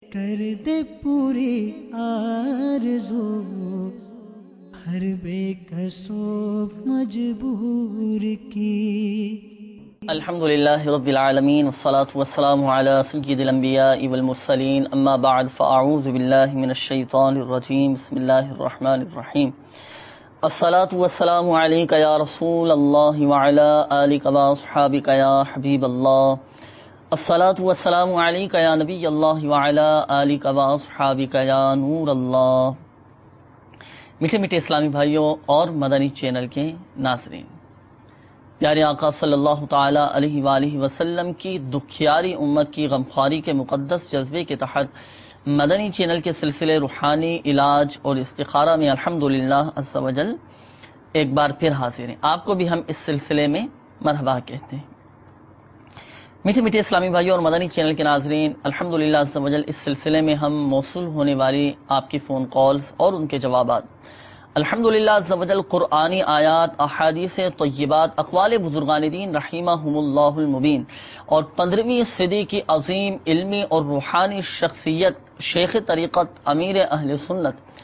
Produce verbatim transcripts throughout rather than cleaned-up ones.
کر دے پوری آرزو ہر بے کسو مجبور کی. الحمدللہ رب العالمین والصلاة والسلام علی سید الانبیاء والمرسلین اما بعد فاعوذ باللہ من الشیطان الرجیم بسم اللہ الرحمن الرحیم. الصلاة والسلام علیک یا رسول اللہ وعلی آلک واصحابک یا حبیب اللہ. الصلاة والسلام علیک یا نبی اللہ وعلی آلک واصحابک یا نور اللہ. میٹھے میٹھے اسلامی بھائیوں اور مدنی چینل کے ناظرین، پیارے آقا صلی اللہ تعالی علیہ وآلہ وسلم کی دکھیاری امت کی غمخواری کے مقدس جذبے کے تحت مدنی چینل کے سلسلے روحانی علاج اور استخارہ میں الحمدللہ عز و جل ایک بار پھر حاضر ہیں. آپ کو بھی ہم اس سلسلے میں مرحبا کہتے ہیں. میٹھے میٹھے اسلامی بھائیوں اور مدنی چینل کے ناظرین، الحمدللہ عز و جل اس سلسلے میں ہم موصول ہونے والی آپ کی فون کالز اور ان کے جوابات الحمدللہ عز و جل قرآنی آیات، احادیث طیبات، اقوال بزرگان دین رحمہم اللہ المبین اور پندرہویں صدی کی عظیم علمی اور روحانی شخصیت شیخ طریقت امیر اہل سنت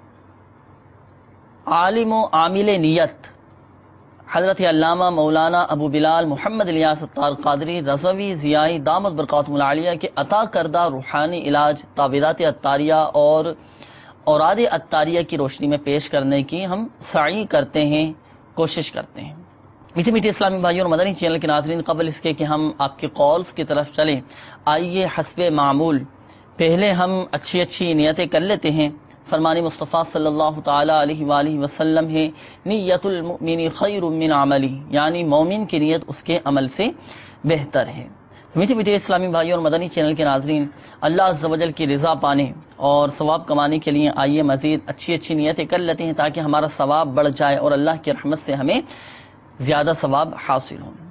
عالم و عامل نیت حضرت علامہ مولانا ابو بلال محمد الیاس الطار قادری رضوی ضیائی دامت برکاتہم العالیہ کے عطا کردہ روحانی علاج تعویذات عطاریہ اور اوراد عطاریہ کی روشنی میں پیش کرنے کی ہم سعی کرتے ہیں، کوشش کرتے ہیں. میٹھے میٹھے اسلامی بھائیوں اور مدنی چینل کے ناظرین، قبل اس کے کہ ہم آپ کے کالز کی طرف چلیں، آئیے حسب معمول پہلے ہم اچھی اچھی نیتیں کر لیتے ہیں. فرمان مصطفیٰ صلی اللہ تعالی علیہ وآلہ وسلم ہے، نیت المؤمن خیر من عملی، یعنی مومن کی نیت اس کے عمل سے بہتر ہے. میٹھے میٹھے اسلامی بھائیوں اور مدنی چینل کے ناظرین، اللہ عز و جل کی رضا پانے اور ثواب کمانے کے لیے آئیے مزید اچھی اچھی نیتیں کر لیتے ہیں تاکہ ہمارا ثواب بڑھ جائے اور اللہ کی رحمت سے ہمیں زیادہ ثواب حاصل ہو.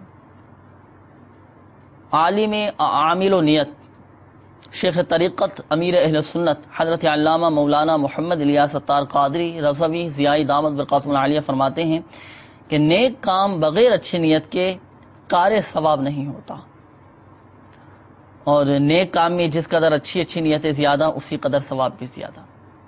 عالم عامل و نیت شیخ طریقت امیر اہل سنت حضرت علامہ مولانا محمد الیاس الطار قادری رضوی ضیائی دامت برکاتہم العالیہ فرماتے ہیں کہ نیک کام بغیر اچھی نیت کے کار ثواب نہیں ہوتا، اور نیک کام میں جس قدر اچھی اچھی نیتیں زیادہ اسی قدر ثواب بھی زیادہ.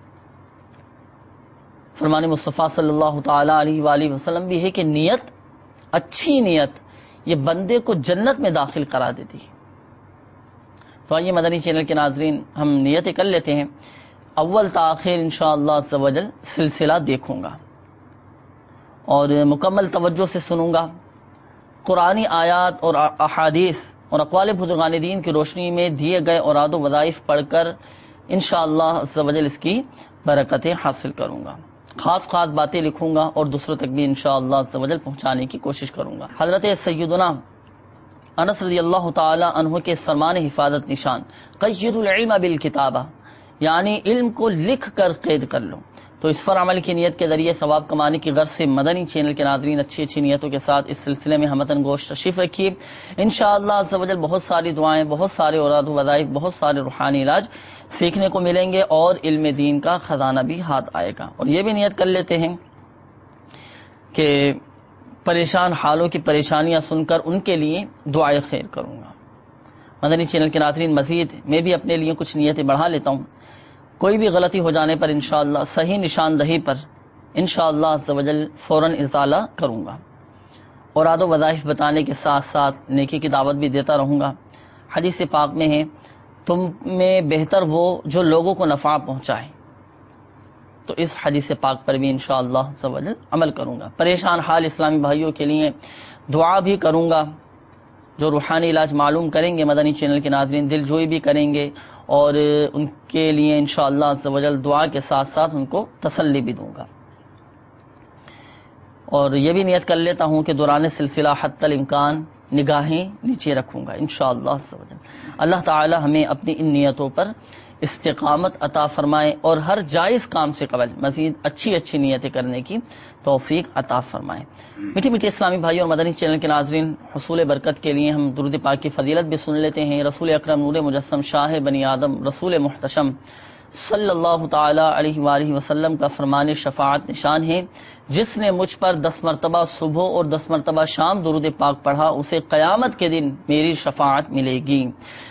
فرمان مصطفیٰ صلی اللہ تعالی علیہ وآلہ وسلم بھی ہے کہ نیت، اچھی نیت یہ بندے کو جنت میں داخل کرا دیتی ہے. تو آئیے مدنی چینل کے ناظرین ہم نیتیں کر لیتے ہیں. اول تاخیر انشاءاللہ عز و جل سلسلہ دیکھوں گا اور مکمل توجہ سے سنوں گا. قرآنی آیات اور احادیث اور اقوال بزرگان دین کی روشنی میں دیے گئے اوراد و وظائف پڑھ کر انشاءاللہ عز و جل اس کی برکتیں حاصل کروں گا. خاص خاص باتیں لکھوں گا اور دوسروں تک بھی انشاءاللہ عز و جل پہنچانے کی کوشش کروں گا. حضرت سیدنا انس رضی اللہ تعالی عنہ کے فرمان حفاظت نشان، قید العلم بالکتابہ، یعنی علم کو لکھ کر قید کر لو. تو اس پر عمل کی نیت کے ذریعے ثواب کمانے کی غرض سے مدنی چینل کے ناظرین اچھی اچھی نیتوں کے ساتھ اس سلسلے میں ہمتن گوش تشریف رکھیے. انشاءاللہ عز و جل بہت ساری دعائیں، بہت سارے اوراد و وظائف، بہت سارے روحانی علاج سیکھنے کو ملیں گے اور علم دین کا خزانہ بھی ہاتھ آئے گا. اور یہ بھی نیت کر لیتے ہیں کہ پریشان حالوں کی پریشانیاں سن کر ان کے لیے دعائے خیر کروں گا. مدنی چینل کے ناظرین مزید میں بھی اپنے لیے کچھ نیتیں بڑھا لیتا ہوں. کوئی بھی غلطی ہو جانے پر انشاءاللہ صحیح نشاندہی پر انشاءاللہ عز و جل فوراً ازالہ کروں گا. اوراد و وظائف بتانے کے ساتھ ساتھ نیکی کی دعوت بھی دیتا رہوں گا. حدیث پاک میں ہے، تم میں بہتر وہ جو لوگوں کو نفع پہنچائے. تو اس حدیث پاک پر بھی انشاءاللہ عز و جل عمل کروں گا. پریشان حال اسلامی بھائیوں کے لیے دعا بھی کروں گا. جو روحانی علاج معلوم کریں گے مدنی چینل کے ناظرین دل جوئی بھی کریں گے اور ان کے لیے انشاءاللہ عز و جل دعا کے ساتھ ساتھ ان کو تسلی بھی دوں گا. اور یہ بھی نیت کر لیتا ہوں کہ دوران سلسلہ حتی الامکان نگاہیں نیچے رکھوں گا انشاءاللہ عز و جل. اللہ تعالی ہمیں اپنی ان نیتوں پر استقامت عطا فرمائے اور ہر جائز کام سے قبل مزید اچھی اچھی نیتیں کرنے کی توفیق عطا فرمائے. میٹھے میٹھے اسلامی بھائیوں اور مدنی چینل کے ناظرین، حصول برکت کے لیے ہم درود پاک کی فضیلت بھی سن لیتے ہیں. رسول اکرم نور مجسم شاہ بنی آدم رسول محتشم صلی اللہ تعالی علیہ وآلہ وسلم کا فرمان شفاعت نشان ہے، جس نے مجھ پر دس مرتبہ صبح اور دس مرتبہ شام درود پاک پڑھا اسے قیامت کے دن میری شفاعت ملے گی.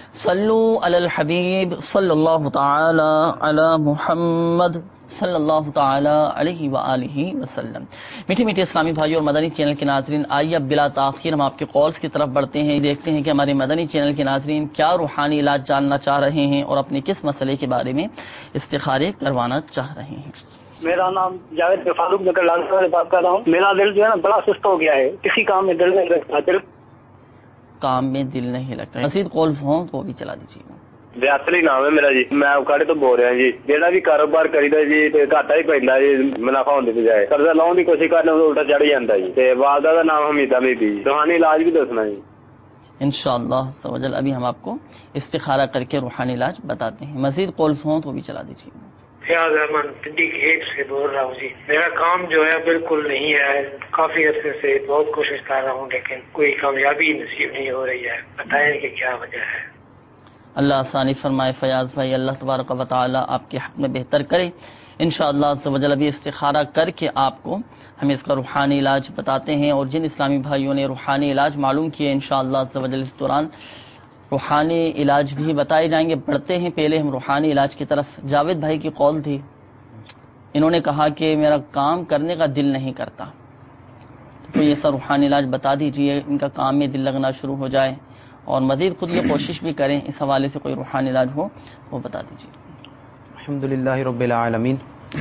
صلو علی الحبیب صلی اللہ تعالی علی محمد صلی اللہ تعالی علیہ وآلہ وسلم۔ میٹھی میٹھی اسلامی بھائی اور مدنی چینل کے ناظرین، آئیے اب بلا تاخیر ہم آپ کے کالز کی طرف بڑھتے ہیں، دیکھتے ہیں کہ ہمارے مدنی چینل کے ناظرین کیا روحانی علاج جاننا چاہ رہے ہیں اور اپنے کس مسئلے کے بارے میں استخارے کروانا چاہ رہے ہیں۔ میرا نام جاوید فاروق نگر لال سے بات کر رہا ہوں۔ میرا دل جو ہے نا بڑا سست ہو گیا ہے، کسی کام میں دل نہیں لگتا، دل کام میں دل نہیں لگتا۔ مزید کالز ہوں تو وہ بھی چلا دیجیے۔ بیاسلی نام ہے میرا جی، میں اوکاڑے تو بول رہا جی، جہاں بھی کاروبار کریدا جی تے گھاٹا ہی پیندا جی، منافع ہونے کی بجائے قرضہ لاؤن کی کوشش کرنے تو الٹا چڑھ جاتا جی۔ تے والدہ کا نام حمیدہ بی بی، روحانی علاج بھی دسنا جی انشاءاللہ سوجل۔ ابھی ہم آپ کو استخارہ کر کے روحانی علاج بتاتے ہیں، مزید کالز ہوں تو بھی چلا دیجیے۔ فیاض احمد صدیق ایک سے بول رہا ہوں جی، میرا کام جو ہے بالکل نہیں ہے، کافی عرصے سے بہت کوشش کر رہا ہوں لیکن کوئی کامیابی نصیب نہیں ہو رہی ہے، بتائیں کہ کیا وجہ ہے۔ اللہ آسانی فرمائے فیاض بھائی، اللہ تبارک و تعالی آپ کے حق میں بہتر کرے انشاءاللہ عز و جل۔ ابھی استخارہ کر کے آپ کو ہم اس کا روحانی علاج بتاتے ہیں، اور جن اسلامی بھائیوں نے روحانی علاج معلوم کیے انشاءاللہ عز و جل اس دوران روحانی علاج بھی بتائے جائیں گے۔ بڑھتے ہیں پہلے ہم روحانی علاج کی طرف۔ جاوید بھائی کی قول تھی، انہوں نے کہا کہ میرا کام کرنے کا دل نہیں کرتا، تو یہ سا روحانی علاج بتا دیجئے، ان کا کام میں دل لگنا شروع ہو جائے، اور مزید خود یہ کوشش بھی کریں، اس حوالے سے کوئی روحانی علاج ہو وہ بتا دیجیے۔ الحمدللہ رب العالمین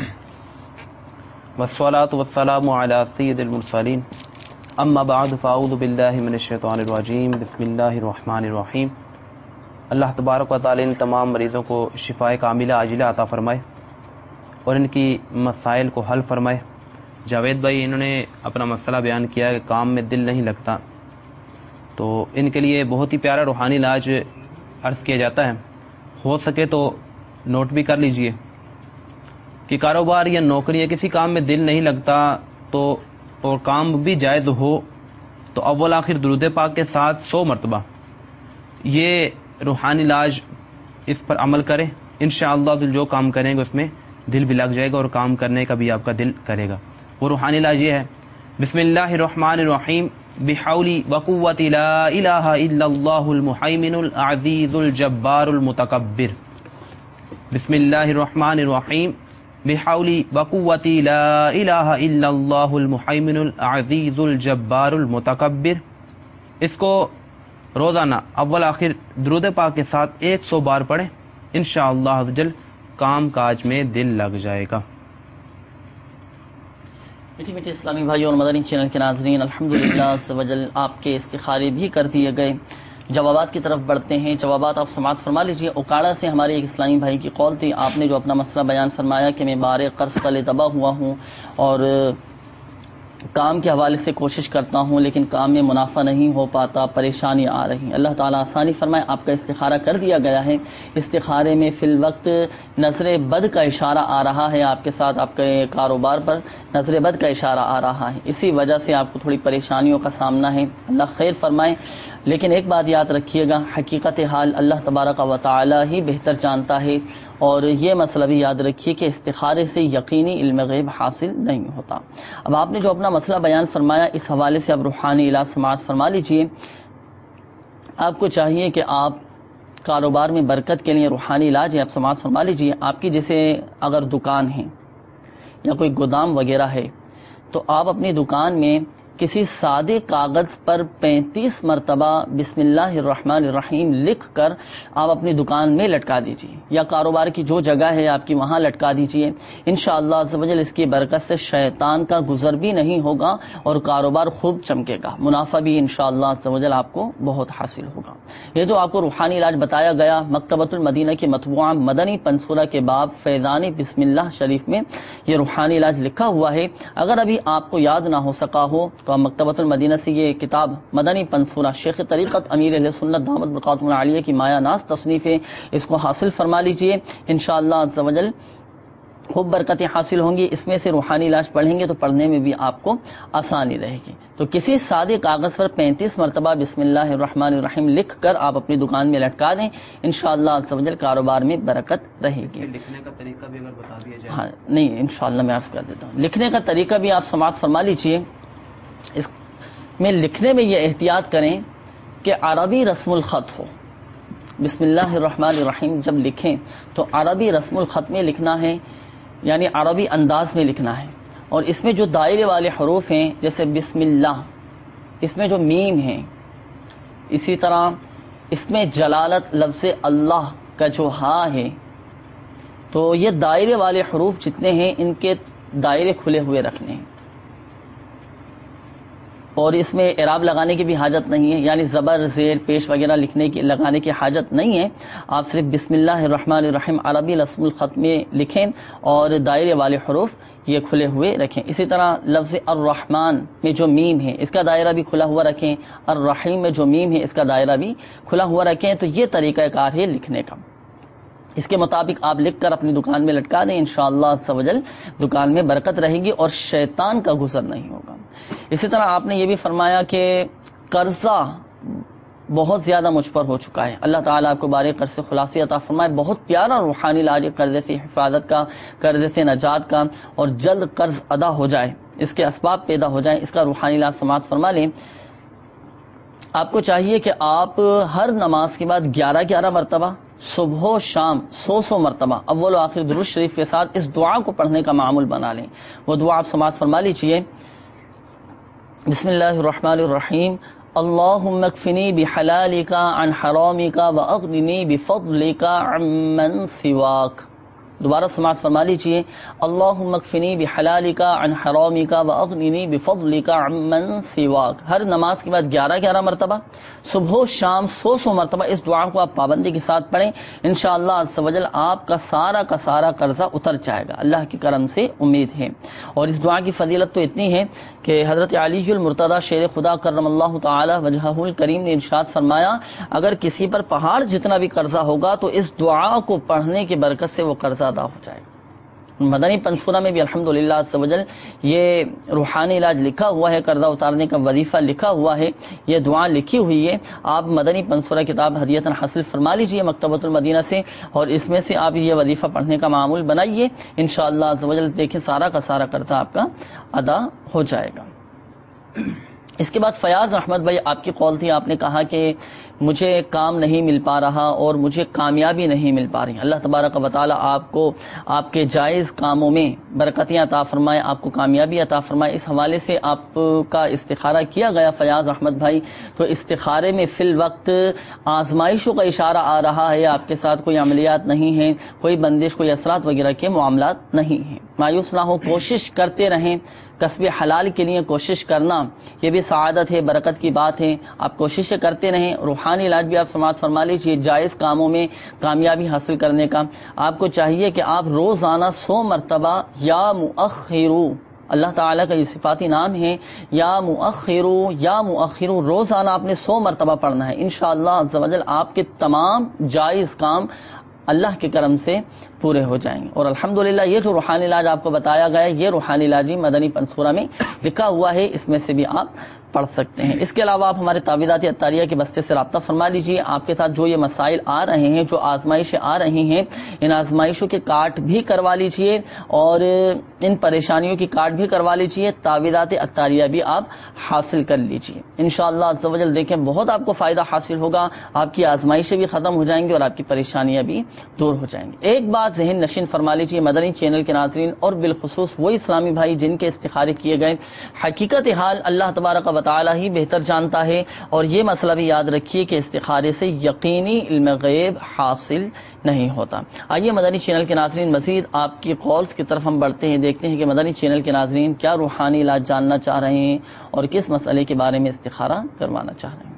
والصلاة والسلام علی سید المرسلین، اما بعد فاعوذ باللہ من الشیطان الرجیم، بسم اللہ الرحمن الرحیم۔ اللہ تبارک و تعالی ان تمام مریضوں کو شفائے کاملہ عاجلہ عطا فرمائے اور ان کی مسائل کو حل فرمائے۔ جاوید بھائی انہوں نے اپنا مسئلہ بیان کیا کہ کام میں دل نہیں لگتا، تو ان کے لیے بہت ہی پیارا روحانی علاج عرض کیا جاتا ہے، ہو سکے تو نوٹ بھی کر لیجئے کہ کاروبار یا نوکری یا کسی کام میں دل نہیں لگتا تو اور کام بھی جائز ہو تو اول آخر درود پاک کے ساتھ سو مرتبہ یہ روحانی علاج اس پر عمل کریں، انشاءاللہ جو کام کریں گے اس میں دل بھی لگ جائے گا اور کام کرنے کا بھی آپ کا دل کرے گا۔ وہ روحانی علاج یہ ہے، بسم اللہ الرحمن الرحیم، بحولی وقوت لا الہ الا اللہ المحیمن العزیز الجبار المتکبر۔ بسم اللہ الرحمن الرحیم، بحولی وقوتی لا الہ الا اللہ المحیمن العزیز الجبار المتکبر۔ اس کو روزانہ اول آخر درود پاک کے ساتھ ایک سو بار پڑھیں، انشاءاللہ عز و جل کام کاج میں دل لگ جائے گا۔ میٹھی میٹھی اسلامی بھائی اور مدنی چینل کے ناظرین، الحمدللہ عز و جل آپ کے استخارے بھی کر دیے گئے۔ جوابات کی طرف بڑھتے ہیں، جوابات آپ سماعت فرما لیجئے۔ اوکاڑا سے ہمارے ایک اسلامی بھائی کی قول تھی، آپ نے جو اپنا مسئلہ بیان فرمایا کہ میں بارے قرض تلے دبا ہوا ہوں اور کام کے حوالے سے کوشش کرتا ہوں لیکن کام میں منافع نہیں ہو پاتا، پریشانی آ رہی۔ اللہ تعالیٰ آسانی فرمائے، آپ کا استخارہ کر دیا گیا ہے۔ استخارے میں فی الوقت نظر بد کا اشارہ آ رہا ہے، آپ کے ساتھ آپ کے کاروبار پر نظر بد کا اشارہ آ رہا ہے، اسی وجہ سے آپ کو تھوڑی پریشانیوں کا سامنا ہے، اللہ خیر فرمائے۔ لیکن ایک بات یاد رکھیے گا، حقیقت حال اللہ تبارک و تعالی ہی بہتر جانتا ہے، اور یہ مسئلہ بھی یاد رکھیے کہ استخارے سے یقینی علم غیب حاصل نہیں ہوتا۔ اب آپ نے جو اپنا مسئلہ بیان فرمایا، اس حوالے سے اب روحانی علاج سماعت فرما لیجئے۔ آپ کو چاہیے کہ آپ کاروبار میں برکت کے لیے روحانی علاج ہے، آپ سماعت فرما لیجئے۔ آپ کی جیسے اگر دکان ہے یا کوئی گودام وغیرہ ہے تو آپ اپنی دکان میں کسی سادے کاغذ پر پینتیس مرتبہ بسم اللہ الرحمن الرحیم لکھ کر آپ اپنی دکان میں لٹکا دیجیے، یا کاروبار کی جو جگہ ہے آپ کی وہاں لٹکا دیجیے۔ انشاءاللہ عز و جل اس کی برکت سے شیطان کا گزر بھی نہیں ہوگا اور کاروبار خوب چمکے گا، منافع بھی انشاءاللہ عز و جل آپ کو بہت حاصل ہوگا۔ یہ جو آپ کو روحانی علاج بتایا گیا، مکتبۃ المدینہ کی مطبوعہ مدنی پنسورہ کے باب فیضان بسم اللہ شریف میں یہ روحانی علاج لکھا ہوا ہے۔ اگر ابھی آپ کو یاد نہ ہو سکا ہو تو مکتبۃ المدینہ سے یہ کتاب مدنی پنسورہ شیخ طریقت امیر اہل سنت دامت برکاتہ العالیہ کی مایا ناز تصنیف ہے، اس کو حاصل فرما لیجئے، انشاءاللہ عز و جل خوب برکتیں حاصل ہوں گی۔ اس میں سے روحانی علاج پڑھیں گے تو پڑھنے میں بھی آپ کو آسانی رہے گی۔ تو کسی سادے کاغذ پر پینتیس مرتبہ بسم اللہ الرحمن الرحیم لکھ کر آپ اپنی دکان میں لٹکا دیں، انشاءاللہ عز و جل کاروبار میں برکت رہے گی۔ لکھنے کا طریقہ بھی اگر بتا دیا جائے۔ ہاں نہیں، انشاءاللہ میں عرض کر دیتا ہوں۔ لکھنے کا طریقہ بھی آپ سماعت فرما لیجئے۔ اس میں لکھنے میں یہ احتیاط کریں کہ عربی رسم الخط ہو، بسم اللہ الرحمن الرحیم جب لکھیں تو عربی رسم الخط میں لکھنا ہے، یعنی عربی انداز میں لکھنا ہے. اور اس میں جو دائرے والے حروف ہیں جیسے بسم اللہ، اس میں جو میم ہیں، اسی طرح اس میں جلالت لفظ اللہ کا جو ہا ہے، تو یہ دائرے والے حروف جتنے ہیں ان کے دائرے کھلے ہوئے رکھنے ہیں. اور اس میں اعراب لگانے کی بھی حاجت نہیں ہے، یعنی زبر زیر پیش وغیرہ لکھنے کی لگانے کی حاجت نہیں ہے. آپ صرف بسم اللہ الرحمن الرحیم عربی رسم الخط میں لکھیں اور دائرے والے حروف یہ کھلے ہوئے رکھیں. اسی طرح لفظ الرحمن میں جو میم ہے اس کا دائرہ بھی کھلا ہوا رکھیں، الرحیم میں جو میم ہے اس کا دائرہ بھی کھلا ہوا رکھیں. تو یہ طریقہ کار ہے لکھنے کا. اس کے مطابق آپ لکھ کر اپنی دکان میں لٹکا دیں، انشاءاللہ عز و جل دکان میں برکت رہے گی اور شیطان کا گزر نہیں ہوگا. اسی طرح آپ نے یہ بھی فرمایا کہ قرضہ بہت زیادہ مجھ پر ہو چکا ہے. اللہ تعالیٰ آپ کو بارے قرض سے خلاصی عطا فرمائے. بہت پیارا روحانی علاج ہے قرضے سے حفاظت کا، قرضے سے نجات کا، اور جلد قرض ادا ہو جائے، اس کے اسباب پیدا ہو جائیں، اس کا روحانی علاج سماعت فرما لیں. آپ کو چاہیے کہ آپ ہر نماز کے بعد گیارہ گیارہ مرتبہ صبح و شام سو سو مرتبہ اول و آخر درود شریف کے ساتھ اس دعا کو پڑھنے کا معمول بنا لیں. وہ دعا آپ سماعت فرما لیجیے. بسم اللہ الرحمن الرحیم اللہم اکفنی بحلالک عن حرامک واغننی بفضلک عمن سواک. دوبارہ سماعت فرما لیجیے. اللہم اکفنی بحلالک عن حرامک واغننی بفضلک عمن سواک. ہر نماز کے بعد گیارہ گیارہ مرتبہ صبح و شام سو سو مرتبہ اس دعا کو آپ پابندی کے ساتھ پڑھیں. انشاءاللہ عز و جل آپ کا سارا کا سارا قرضہ اتر جائے گا، اللہ کے کرم سے امید ہے. اور اس دعا کی فضیلت تو اتنی ہے کہ حضرت علی المرتضی شیر خدا کرم اللہ تعالی وجہہ الکریم نے ارشاد فرمایا اگر کسی پر پہاڑ جتنا بھی قرضہ ہوگا تو اس دعا کو پڑھنے کی برکت سے وہ قرضہ ادا ہو جائے گا. مدنی پنسورہ میں بھی الحمدللہ عز و جل یہ روحانی علاج لکھا ہوا ہے، قرضہ اتارنے کا وظیفہ لکھا ہوا ہے، یہ دعا لکھی ہوئی ہے. آپ مدنی پنسورہ کتاب ہدیتاً حاصل فرما لیجئے مکتبۃ المدینہ سے، اور اس میں سے آپ یہ وظیفہ پڑھنے کا معمول بنائیے. انشاءاللہ عز و جل دیکھیں سارا کا سارا قرضہ آپ کا ادا ہو جائے گا. اس کے بعد فیاض احمد بھائی آپ کی قول تھی، آپ نے کہا کہ مجھے کام نہیں مل پا رہا اور مجھے کامیابی نہیں مل پا رہی. اللہ تبارک و تعالی آپ کو آپ کے جائز کاموں میں برکتیں عطا فرمائے، آپ کو کامیابی عطا فرمائے. اس حوالے سے آپ کا استخارہ کیا گیا فیاض احمد بھائی، تو استخارے میں فی الوقت آزمائشوں کا اشارہ آ رہا ہے. آپ کے ساتھ کوئی عملیات نہیں ہیں، کوئی بندش، کوئی اثرات وغیرہ کے معاملات نہیں ہیں. مایوس نہ ہو، کوشش کرتے رہیں. کسب حلال کے لیے کوشش کرنا یہ بھی سعادت ہے، برکت کی بات ہے. آپ کوششیں کرتے رہیں. روحانی علاج بھی آپ سماعت فرما لیجیے جائز کاموں میں کامیابی حاصل کرنے کا. آپ کو چاہیے کہ آپ روزانہ سو مرتبہ یا مؤخرو، اللہ تعالیٰ کا یہ صفاتی نام ہے، یا مؤخرو یا مؤخرو، روزانہ آپ نے سو مرتبہ پڑھنا ہے. انشاءاللہ عز و جل آپ کے تمام جائز کام اللہ کے کرم سے پورے ہو جائیں گے. اور الحمدللہ یہ جو روحانی علاج آپ کو بتایا گیا ہے یہ روحانی علاج بھی مدنی پنسورہ میں لکھا ہوا ہے، اس میں سے بھی آپ پڑھ سکتے ہیں. اس کے علاوہ آپ ہمارے تعویذات عطاریہ کے بستے سے رابطہ فرما لیجیے. آپ کے ساتھ جو یہ مسائل آ رہے ہیں، جو آزمائشیں آ رہی ہیں، ان آزمائشوں کے کارڈ بھی کروا لیجیے اور ان پریشانیوں کی کارڈ بھی کروا لیجیے. تعویذات عطاریہ بھی آپ حاصل کر لیجیے. انشاءاللہ عز و جل دیکھیں بہت آپ کو فائدہ حاصل ہوگا، آپ کی آزمائشیں بھی ختم ہو جائیں گی اور آپ کی پریشانیاں بھی دور ہو جائیں گی. ایک بات ذہن نشین فرما لیجیے مدنی چینل کے ناظرین اور بالخصوص وہ اسلامی بھائی جن کے استخارے کیے گئے، حقیقت حال اللہ تبارک و تعالی ہی بہتر جانتا ہے. اور یہ مسئلہ بھی یاد رکھیے کہ استخارے سے یقینی علم غیب حاصل نہیں ہوتا. آئیے مدنی چینل کے ناظرین مزید آپ کی قولز کی طرف ہم بڑھتے ہیں، دیکھتے ہیں کہ مدنی چینل کے ناظرین کیا روحانی علاج جاننا چاہ رہے ہیں اور کس مسئلے کے بارے میں استخارہ کروانا چاہ رہے ہیں.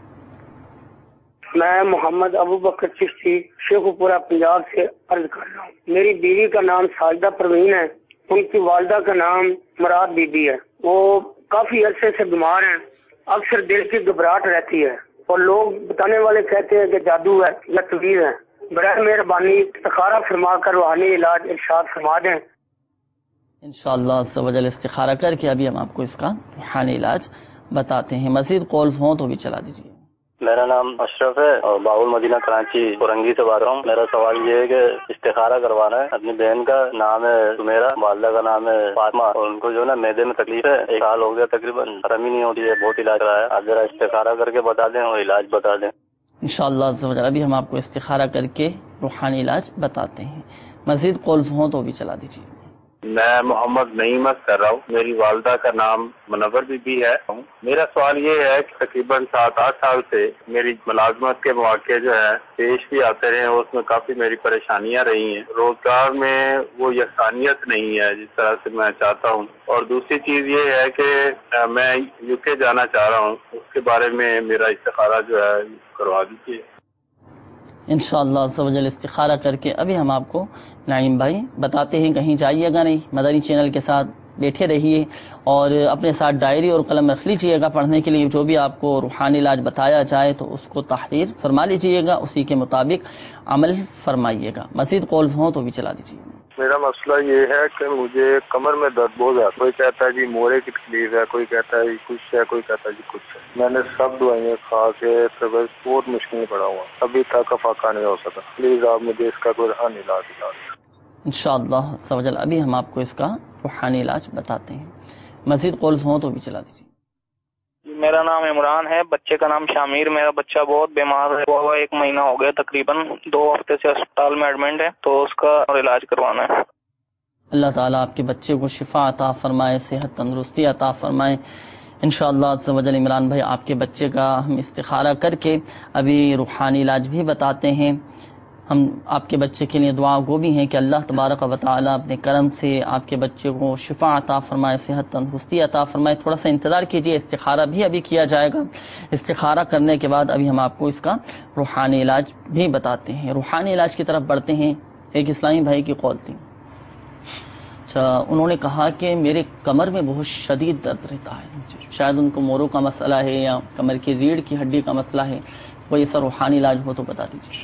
میں محمد ابو بکر چشتی شیخ پورہ پنجاب سے عرض کر رہا ہوں. میری بیوی کا نام ساجدہ پروین ہے، ان کی والدہ کا نام مراد بی بی ہے. وہ کافی عرصے سے بیمار ہیں، اکثر دل کی گھبراہٹ رہتی ہے اور لوگ بتانے والے کہتے ہیں کہ جادو ہے یا تعویذ ہے. برائے مہربانی استخارہ فرما کر روحانی علاج ارشاد فرما دیں. انشاءاللہ عز و جل استخارہ کر کے ابھی ہم آپ کو اس کا روحانی علاج بتاتے ہیں. مزید کالز ہوں تو بھی چلا دیجیے. میرا نام اشرف ہے اور باول مدینہ کراچی فرنگی سے بات رہا ہوں. میرا سوال یہ ہے کہ استخارہ کروانا ہے. اپنی بہن کا نام ہے سمیرہ، والدہ کا نام ہے فاطمہ، اور ان کو جو ہے نا معدے میں تکلیف ہے، ایک سال ہو گیا تقریباً، حرم ہی نہیں ہوتی ہے، بہت علاج کرایا ہے. آپ ذرا استخارہ کر کے بتا دیں اور علاج بتا دیں. انشاءاللہ عز و جل ابھی ہم آپ کو استخارہ کر کے روحانی علاج بتاتے ہیں. مزید کالز ہوں تو بھی چلا دیجیے. میں محمد نعیم کر رہا ہوں. میری والدہ کا نام منور بی بی ہے. میرا سوال یہ ہے کہ تقریباً سات آٹھ سال سے میری ملازمت کے مواقع جو ہے پیش بھی آتے رہے ہیں، اس میں کافی میری پریشانیاں رہی ہیں. روزگار میں وہ یکسانیت نہیں ہے جس طرح سے میں چاہتا ہوں. اور دوسری چیز یہ ہے کہ میں یو کے جانا چاہ رہا ہوں، اس کے بارے میں میرا استخارہ جو ہے کروا دیجیے. انشاءاللہ عز و جل استخارہ کر کے ابھی ہم آپ کو نعیم بھائی بتاتے ہیں. کہیں جائیے گا نہیں، مدنی چینل کے ساتھ بیٹھے رہیے اور اپنے ساتھ ڈائری اور قلم رکھ لیجیے گا پڑھنے کے لیے. جو بھی آپ کو روحانی علاج بتایا جائے تو اس کو تحریر فرما لیجیے گا، اسی کے مطابق عمل فرمائیے گا. مزید کالز ہوں تو بھی چلا دیجیے. میرا مسئلہ یہ ہے کہ مجھے کمر میں درد بہت ہے. کوئی کہتا ہے جی مورے کی تکلیف ہے، کوئی کہتا ہے جی کچھ ہے، کوئی کہتا ہے جی کچھ ہے. میں نے سب دوائیں کھا کے بہت مشکل میں پڑا ہوا، ابھی تک فاقہ نہیں ہو سکا. پلیز آپ مجھے اس کا کوئی روحانی علاج دلا دیں. انشاءاللہ عز و جل ابھی ہم آپ کو اس کا روحانی علاج بتاتے ہیں. مزید کالز ہوں تو بھی چلا دیجیے. میرا نام عمران ہے، بچے کا نام شامیر. میرا بچہ بہت بیمار ہے، وہ ایک مہینہ ہو گیا، تقریباً دو ہفتے سے اسپتال میں ایڈمنٹ ہے، تو اس کا علاج کروانا ہے. اللہ تعالیٰ آپ کے بچے کو شفا عطا فرمائے، صحت تندرستی عطا فرمائے. انشاءاللہ عز و جل. عمران بھائی آپ کے بچے کا ہم استخارہ کر کے ابھی روحانی علاج بھی بتاتے ہیں. ہم آپ کے بچے کے لیے دعا گو بھی ہیں کہ اللہ تبارک و تعالیٰ اپنے کرم سے آپ کے بچے کو شفا عطا فرمائے، صحت تندرستی عطا فرمائے. تھوڑا سا انتظار کیجیے، استخارہ بھی ابھی کیا جائے گا. استخارہ کرنے کے بعد ابھی ہم آپ کو اس کا روحانی علاج بھی بتاتے ہیں. روحانی علاج کی طرف بڑھتے ہیں. ایک اسلامی بھائی کی قول تھی. اچھا، انہوں نے کہا کہ میرے کمر میں بہت شدید درد رہتا ہے. شاید ان کو موروں کا مسئلہ ہے یا کمر کی ریڑھ کی ہڈی کا مسئلہ ہے. کوئی ایسا روحانی علاج ہو تو بتا دیجیے.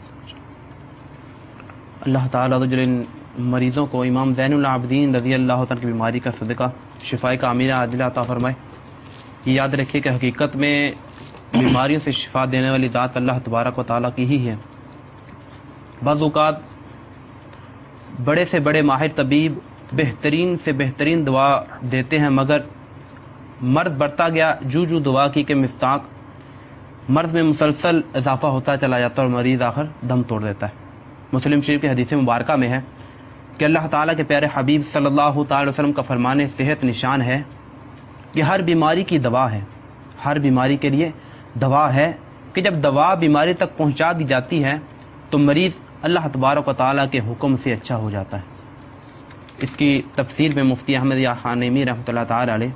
اللہ تعالیٰ جن مریضوں کو امام زین العابدین رضی اللہ عنہ کی بیماری کا صدقہ شفائے کاملہ عاجلہ عطا فرمائے. یہ یاد رکھیے کہ حقیقت میں بیماریوں سے شفا دینے والی ذات اللہ تبارک و تعالیٰ کی ہی ہے. بعض اوقات بڑے سے بڑے ماہر طبیب بہترین سے بہترین دوا دیتے ہیں، مگر مرض بڑھتا گیا، جو جو دوا کی کہ مستاق مرض میں مسلسل اضافہ ہوتا چلا جاتا اور مریض آخر دم توڑ دیتا ہے. مسلم شریف کی حدیث مبارکہ میں ہے کہ اللہ تعالیٰ کے پیارے حبیب صلی اللہ تعالی وسلم کا فرمان صحت نشان ہے کہ ہر بیماری کی دوا ہے. ہر بیماری کے لیے دوا ہے کہ جب دوا بیماری تک پہنچا دی جاتی ہے تو مریض اللہ تبارک و تعالیٰ کے حکم سے اچھا ہو جاتا ہے. اس کی تفسیر میں مفتی احمد یا خانیمی رحمۃ اللہ تعالی علیہ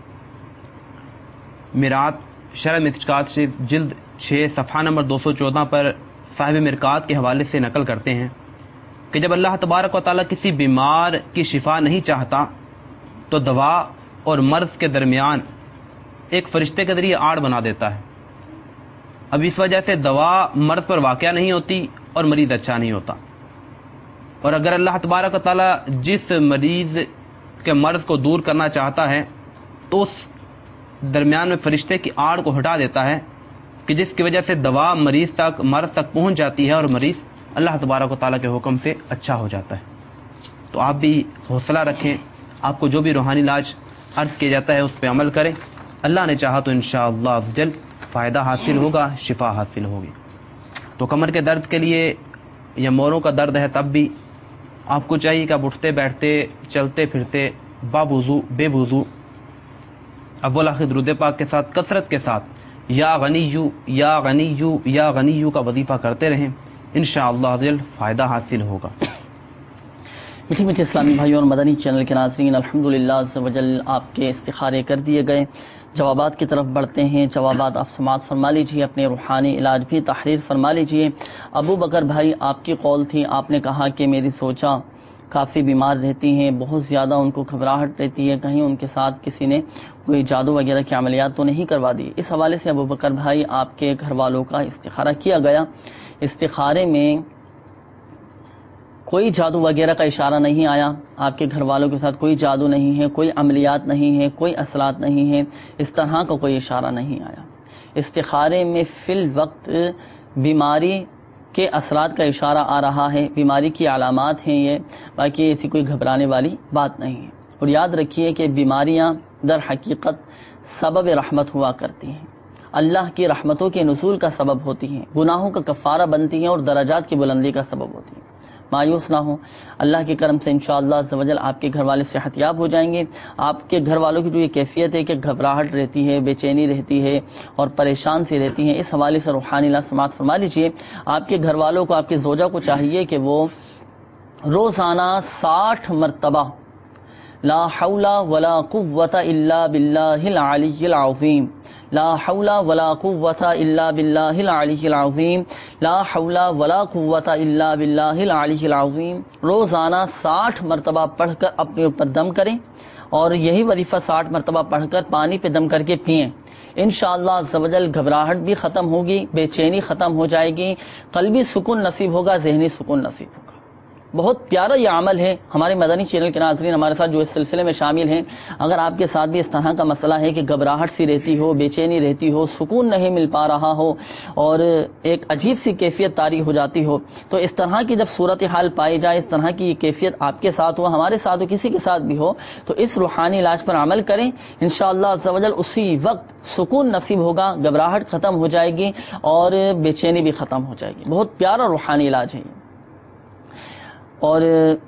مرات شرح مشکات شریف جلد چھ صفحہ نمبر دو سو چودہ پر صاحب مرکات کے حوالے سے نقل کرتے ہیں کہ جب اللہ تبارک و تعالیٰ کسی بیمار کی شفا نہیں چاہتا تو دوا اور مرض کے درمیان ایک فرشتے کے ذریعے آڑ بنا دیتا ہے. اب اس وجہ سے دوا مرض پر واقع نہیں ہوتی اور مریض اچھا نہیں ہوتا. اور اگر اللہ تبارک و تعالیٰ جس مریض کے مرض کو دور کرنا چاہتا ہے تو اس درمیان میں فرشتے کی آڑ کو ہٹا دیتا ہے کہ جس کی وجہ سے دوا مریض تک مرض تک پہنچ جاتی ہے اور مریض اللہ تبارک و تعالیٰ کے حکم سے اچھا ہو جاتا ہے. تو آپ بھی حوصلہ رکھیں، آپ کو جو بھی روحانی علاج عرض کیا جاتا ہے اس پہ عمل کریں. اللہ نے چاہا تو انشاءاللہ افضل فائدہ حاصل ہوگا، شفا حاصل ہوگی. تو کمر کے درد کے لیے یا موروں کا درد ہے تب بھی آپ کو چاہیے کہ آپ اٹھتے بیٹھتے چلتے پھرتے با وضو بے وضو اول آخر درود پاک کے ساتھ کثرت کے ساتھ یا غنیو یا غنیو یا غنیو کا وظیفہ کرتے رہیں. انشاءاللہ افضل فائدہ حاصل ہوگا. میٹھے میٹھے اسلامی بھائیوں اور مدنی چینل کے ناظرین، الحمدللہ عز و جل آپ کے استخارے کر دیے گئے. جوابات کی طرف بڑھتے ہیں. جوابات آپ سماعت فرما لیجیے، اپنے روحانی علاج بھی تحریر فرما لیجیے. ابو بکر بھائی آپ کی قول تھی، آپ نے کہا کہ میری سوچا کافی بیمار رہتی ہیں، بہت زیادہ ان کو گھبراہٹ رہتی ہے، کہیں ان کے ساتھ کسی نے کوئی جادو وغیرہ کی عملیات تو نہیں کروا دی. اس حوالے سے ابو بکر بھائی آپ کے گھر والوں کا استخارہ کیا گیا. استخارے میں کوئی جادو وغیرہ کا اشارہ نہیں آیا. آپ کے گھر والوں کے ساتھ کوئی جادو نہیں ہے، کوئی عملیات نہیں ہے، کوئی اثرات نہیں ہے، اس طرح کا کوئی اشارہ نہیں آیا. استخارے میں فی الوقت بیماری کے اثرات کا اشارہ آ رہا ہے، بیماری کی علامات ہیں یہ، باقی ایسی کوئی گھبرانے والی بات نہیں ہے. اور یاد رکھیے کہ بیماریاں در حقیقت سبب رحمت ہوا کرتی ہیں. اللہ کی رحمتوں کے نزول کا سبب ہوتی ہیں، گناہوں کا کفارہ بنتی ہیں اور درجات کی بلندی کا سبب ہوتی ہیں۔ مایوس نہ ہوں، اللہ کے کرم سے انشاءاللہ عز و جل آپ کے گھر والے صحت یاب ہو جائیں گے۔ آپ کے گھر والوں کی جو یہ کیفیت ہے کہ گھبراہٹ رہتی ہے، بے چینی رہتی ہے اور پریشان سی رہتی ہیں، اس حوالے سے روحانی علاج سماعت فرما لیجیے۔ آپ کے گھر والوں کو، آپ کے زوجہ کو چاہیے کہ وہ روزانہ ساٹھ مرتبہ لا حول ولا قوة الا باللہ العلی العظیم، لا حول ولا قوة الا باللہ العلی العظیم، لا حول ولا قوة الا باللہ العلی العظیم روزانہ ساٹھ مرتبہ پڑھ کر اپنے اوپر دم کریں، اور یہی وظیفہ ساٹھ مرتبہ پڑھ کر پانی پہ دم کر کے پئیں۔ انشاءاللہ عز و جل گھبراہٹ بھی ختم ہوگی، بے چینی ختم ہو جائے گی، قلبی سکون نصیب ہوگا، ذہنی سکون نصیب ہوگا۔ بہت پیارا یہ عمل ہے۔ ہمارے مدنی چینل کے ناظرین ہمارے ساتھ جو اس سلسلے میں شامل ہیں، اگر آپ کے ساتھ بھی اس طرح کا مسئلہ ہے کہ گھبراہٹ سی رہتی ہو، بے چینی رہتی ہو، سکون نہیں مل پا رہا ہو اور ایک عجیب سی کیفیت طاری ہو جاتی ہو، تو اس طرح کی جب صورتحال پائی جائے، اس طرح کی یہ کیفیت آپ کے ساتھ ہو، ہمارے ساتھ ہو، کسی کے ساتھ بھی ہو، تو اس روحانی علاج پر عمل کریں۔ انشاءاللہ عز و جل اسی وقت سکون نصیب ہوگا، گھبراہٹ ختم ہو جائے گی اور بے چینی بھی ختم ہو جائے گی۔ بہت پیارا روحانی علاج ہے۔ اور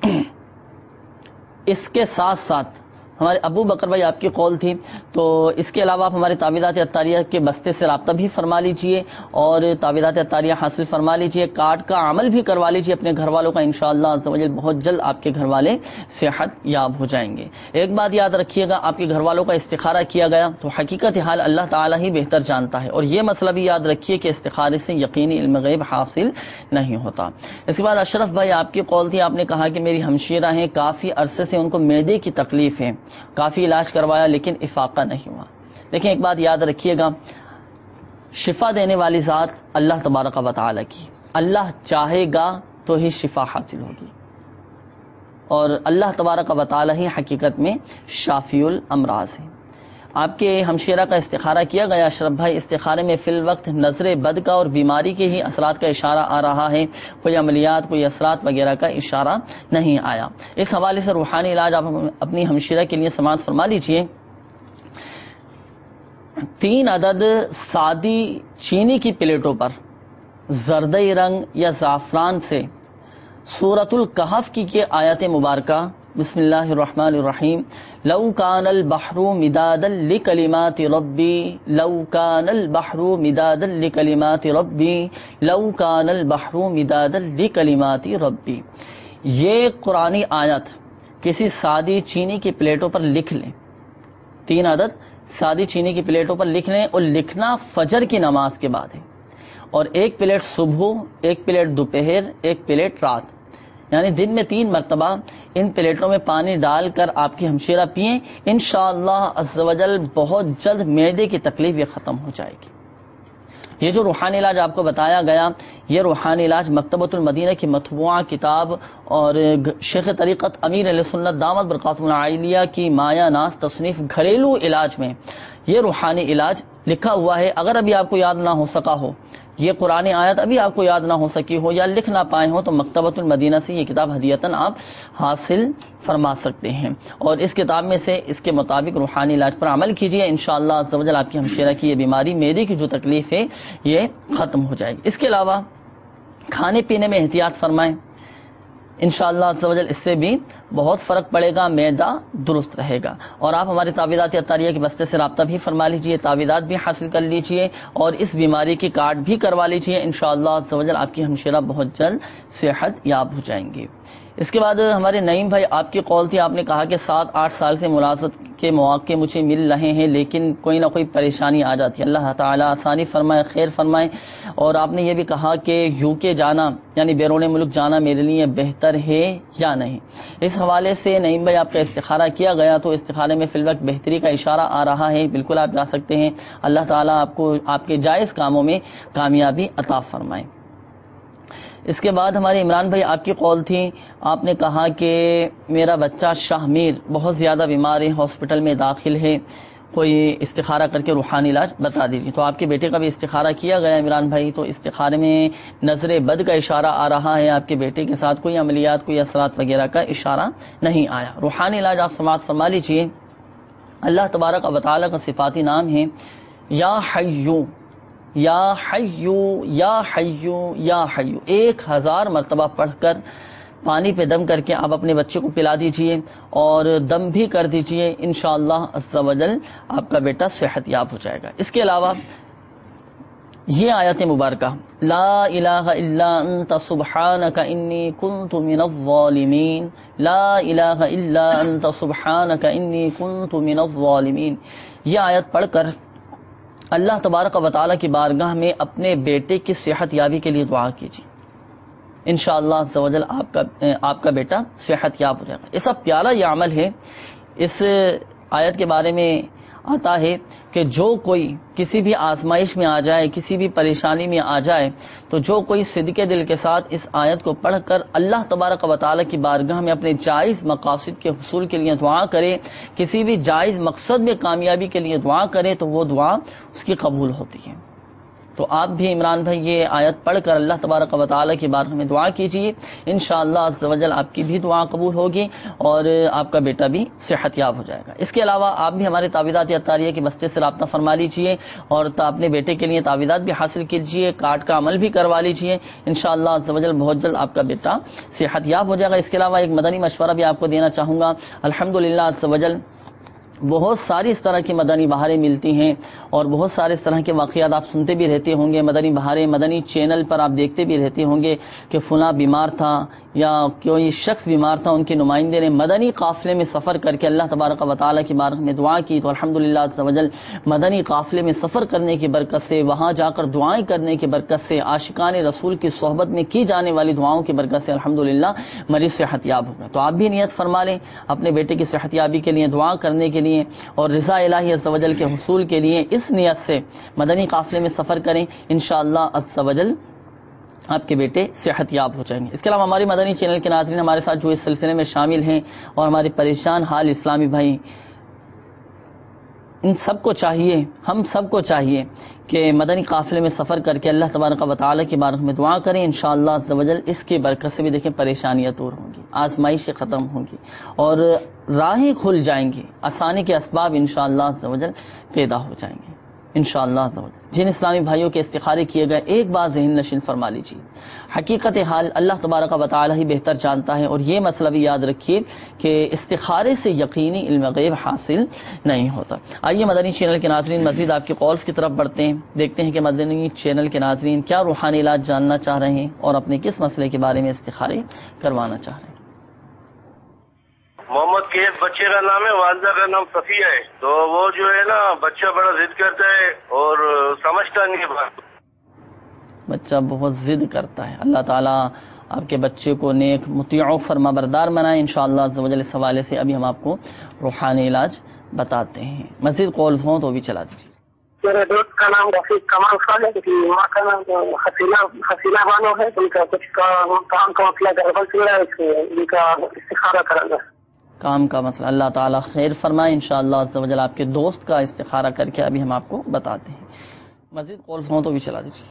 اس کے ساتھ ساتھ ہمارے ابو بکر بھائی آپ کی قول تھی، تو اس کے علاوہ آپ ہمارے تعویذات عطاریہ کے بستے سے رابطہ بھی فرما لیجئے اور تعویذات عطاریہ حاصل فرما لیجئے، کارڈ کا عمل بھی کروا لیجئے اپنے گھر والوں کا، انشاءاللہ عز و جل بہت جلد آپ کے گھر والے صحت یاب ہو جائیں گے۔ ایک بات یاد رکھیے گا، آپ کے گھر والوں کا استخارہ کیا گیا تو حقیقت حال اللہ تعالیٰ ہی بہتر جانتا ہے، اور یہ مسئلہ بھی یاد رکھیے کہ استخارے سے یقینی علم غیب حاصل نہیں ہوتا۔ اس کے بعد اشرف بھائی آپ کی قول تھی، آپ نے کہا کہ میری ہمشیرہ ہیں، کافی عرصے سے ان کو معدے کی تکلیف ہے، کافی علاج کروایا لیکن افاقہ نہیں ہوا۔ لیکن ایک بات یاد رکھیے گا، شفا دینے والی ذات اللہ تبارک و تعالی کی، اللہ چاہے گا تو ہی شفا حاصل ہوگی، اور اللہ تبارک و تعالی ہی حقیقت میں شافی الامراض ہے۔ آپ کے ہمشیرہ کا استخارہ کیا گیا اشرف بھائی، استخارے میں فی الوقت نظر بد کا اور بیماری کے ہی اثرات کا اشارہ آ رہا ہے، کوئی عملیات، کوئی اثرات وغیرہ کا اشارہ نہیں آیا۔ اس حوالے سے روحانی علاج آپ اپنی ہمشیرہ کے لیے سماعت فرما لیجئے۔ تین عدد سادی چینی کی پلیٹوں پر زردئی رنگ یا زعفران سے سورۃ الکہف کی کے آیت مبارکہ بسم اللہ الرحمن الرحیم، لو کان البحر مدادا لکلمات ربی، لو کان البحر مدادا لکلمات ربی، لو کان البحر مدادا لکلمات ربی، یہ قرآنی آیت کسی سادی چینی کی پلیٹوں پر لکھ لیں، تین عدد سادی چینی کی پلیٹوں پر لکھ لیں، اور لکھنا فجر کی نماز کے بعد ہے، اور ایک پلیٹ صبح، ایک پلیٹ دوپہر، ایک پلیٹ رات، یعنی دن میں تین مرتبہ ان پلیٹوں میں پانی ڈال کر آپ کی ہمشیرہ پئیں، انشاءاللہ عز و جل بہت جلد معدے کی تکلیف یہ ختم ہو جائے گی۔ یہ جو روحانی علاج آپ کو بتایا گیا، یہ روحانی علاج مکتبۃ المدینہ کی مطبوعہ کتاب اور شیخ طریقت امیر اہل سنت دامت برکاتہم العالیہ کی مایا ناز تصنیف گھریلو علاج میں یہ روحانی علاج لکھا ہوا ہے۔ اگر ابھی آپ کو یاد نہ ہو سکا ہو، یہ قرآن آیت ابھی آپ کو یاد نہ ہو سکی ہو یا لکھ نہ پائے ہو، تو مکتبۃ المدینہ سے یہ کتاب ہدیتاً آپ حاصل فرما سکتے ہیں، اور اس کتاب میں سے اس کے مطابق روحانی علاج پر عمل کیجیے، انشاءاللہ عز و جل آپ کی ہمشیرہ کی یہ بیماری، معدے کی جو تکلیف ہے، یہ ختم ہو جائے گی۔ اس کے علاوہ کھانے پینے میں احتیاط فرمائیں، انشاءاللہ عز و جل اس سے بھی بہت فرق پڑے گا، معدہ درست رہے گا۔ اور آپ ہمارے تعویذات عطاریہ کے بستے سے رابطہ بھی فرما لیجئے، تعویذات بھی حاصل کر لیجئے اور اس بیماری کی کارڈ بھی کروا لیجئے، انشاءاللہ عز و جل آپ کی ہمشیرہ بہت جلد صحت یاب ہو جائیں گی۔ اس کے بعد ہمارے نعیم بھائی آپ کی قول تھی، آپ نے کہا کہ سات آٹھ سال سے ملازمت کے مواقع مجھے مل رہے ہیں لیکن کوئی نہ کوئی پریشانی آ جاتی ہے، اللہ تعالیٰ آسانی فرمائے، خیر فرمائے۔ اور آپ نے یہ بھی کہا کہ یو کے جانا یعنی بیرون ملک جانا میرے لیے بہتر ہے یا نہیں۔ اس حوالے سے نعیم بھائی آپ کا استخارہ کیا گیا تو استخارے میں فی الوقت بہتری کا اشارہ آ رہا ہے، بالکل آپ جا سکتے ہیں، اللہ تعالیٰ آپ کو آپ کے جائز کاموں میں کامیابی عطا فرمائے۔ اس کے بعد ہمارے عمران بھائی آپ کی قول تھی، آپ نے کہا کہ میرا بچہ شاہ میر بہت زیادہ بیمار ہے، ہاسپٹل میں داخل ہے، کوئی استخارہ کر کے روحانی علاج بتا دیجیے۔ تو آپ کے بیٹے کا بھی استخارہ کیا گیا عمران بھائی، تو استخارے میں نظر بد کا اشارہ آ رہا ہے، آپ کے بیٹے کے ساتھ کوئی عملیات، کوئی اثرات وغیرہ کا اشارہ نہیں آیا۔ روحانی علاج آپ سماعت فرما لیجیے۔ اللہ تبارک و تعالیٰ کا صفاتی نام ہے یا حیو یا حیو یا حیو یا حیو ایک ہزار مرتبہ پڑھ کر پانی پہ دم کر کے آپ اپنے بچے کو پلا دیجئے اور دم بھی کر دیجئے، انشاءاللہ عز و جل آپ کا بیٹا صحت یاب ہو جائے گا۔ اس کے علاوہ یہ آیت مبارکہ لا الہ الا انت سبحانک انی کنت من الظالمین، لا الہ الا انت سبحانک انی کنت من الظالمین، یہ آیت پڑھ کر اللہ تبارک و تعالی کی بارگاہ میں اپنے بیٹے کی صحت یابی کے لیے دعا کیجیے، انشاءاللہ عز و جل آپ کا آپ کا بیٹا صحت یاب ہو جائے گا۔ یہ سب پیارا یہ عمل ہے۔ اس آیت کے بارے میں آتا ہے کہ جو کوئی کسی بھی آزمائش میں آ جائے، کسی بھی پریشانی میں آ جائے، تو جو کوئی صدقے دل کے ساتھ اس آیت کو پڑھ کر اللہ تبارک و تعالی کی بارگاہ میں اپنے جائز مقاصد کے حصول کے لیے دعا کرے، کسی بھی جائز مقصد میں کامیابی کے لیے دعا کرے، تو وہ دعا اس کی قبول ہوتی ہے۔ تو آپ بھی عمران بھائی یہ آیت پڑھ کر اللہ تبارک و تعالی کی بارگاہ میں دعا کیجیے، انشاءاللہ عز و جل آپ کی بھی دعا قبول ہوگی اور آپ کا بیٹا بھی صحت یاب ہو جائے گا۔ اس کے علاوہ آپ بھی ہمارے تعویذات اطاریہ کے بستے سے رابطہ فرما لیجیے اور اپنے بیٹے کے لیے تعویذات بھی حاصل کیجیے، کارڈ کا عمل بھی کروا لیجیے، انشاءاللہ عز و جل بہت جلد آپ کا بیٹا صحت یاب ہو جائے گا۔ اس کے علاوہ ایک مدنی مشورہ بھی آپ کو دینا چاہوں گا۔ الحمدللہ عز و جل بہت ساری اس طرح کی مدنی بہاریں ملتی ہیں اور بہت سارے اس طرح کے واقعات آپ سنتے بھی رہتے ہوں گے، مدنی بہاریں مدنی چینل پر آپ دیکھتے بھی رہتے ہوں گے کہ فلاں بیمار تھا یا کوئی شخص بیمار تھا، ان کے نمائندے نے مدنی قافلے میں سفر کر کے اللہ تبارک و تعالی کی بارگاہ میں دعا کی، تو الحمدللہ عز و جل مدنی قافلے میں سفر کرنے کی برکت سے، وہاں جا کر دعائیں کرنے کی برکت سے، عاشقان رسول کی صحبت میں کی جانے والی دعاؤں کی برکت سے الحمدللہ مریض صحت یاب ہوگا۔ تو آپ بھی نیت فرما لیں اپنے بیٹے کی صحت یابی کے لیے دعا کرنے کے لیے اور رضا الہی عز و جل کے حصول کے لیے اس نیت سے مدنی قافلے میں سفر کریں، انشاءاللہ عز و جل آپ کے بیٹے صحت یاب ہو جائیں گے۔ اس کے علاوہ ہمارے مدنی چینل کے ناظرین ہمارے ساتھ جو اس سلسلے میں شامل ہیں اور ہمارے پریشان حال اسلامی بھائی، ان سب کو چاہیے، ہم سب کو چاہیے کہ مدنی قافلے میں سفر کر کے اللہ تبارک و تعالی کی بارگاہ میں دعا کریں، انشاءاللہ عز و جل اس کی برکت سے بھی دیکھیں پریشانیاں دور ہوں گی، آزمائشیں ختم ہوں گی اور راہیں کھل جائیں گی، آسانی کے اسباب انشاءاللہ عز و جل پیدا ہو جائیں گے انشاءاللہ عز و جل۔ جن اسلامی بھائیوں کے استخارے کیے گئے ایک بات ذہن نشین فرما لیجیے، حقیقت حال اللہ تبارک و تعالی ہی بہتر جانتا ہے، اور یہ مسئلہ بھی یاد رکھیے کہ استخارے سے یقینی علم غیب حاصل نہیں ہوتا۔ آئیے مدنی چینل کے ناظرین مزید آپ کے کالز کی طرف بڑھتے ہیں، دیکھتے ہیں کہ مدنی چینل کے ناظرین کیا روحانی علاج جاننا چاہ رہے ہیں اور اپنے کس مسئلے کے بارے میں استخارے کروانا چاہ رہے ہیں۔ محمد کے بچے کا نام ہے، والدہ کا نام صفیہ ہے، تو وہ جو ہے نا بچہ بڑا ضد کرتا ہے اور سمجھتا نہیں ہے بات، بچہ بہت ضد کرتا ہے۔ اللہ تعالیٰ آپ کے بچے کو نیک مطیع و فرما بردار بنائے انشاءاللہ عز و جل۔ اس حوالے سے ابھی ہم آپ کو روحانی علاج بتاتے ہیں، مزید کالز ہوں تو بھی چلا دیجیے۔ میرے دوست کا نام رفیق کمال خان ہے، ماں کا نام حسینہ حسینہ بانو ہے، ان کا کچھ کام کا مسئلہ گڑبڑ چل رہا ہے، اس میں ان کا استخارہ کرانا۔ کام کا مسئلہ اللہ تعالیٰ خیر فرمائے انشاءاللہ عز و جل۔ آپ کے دوست کا استخارہ کر کے ابھی ہم آپ کو بتاتے ہیں، مزید کالز ہوں تو بھی چلا دیجیے۔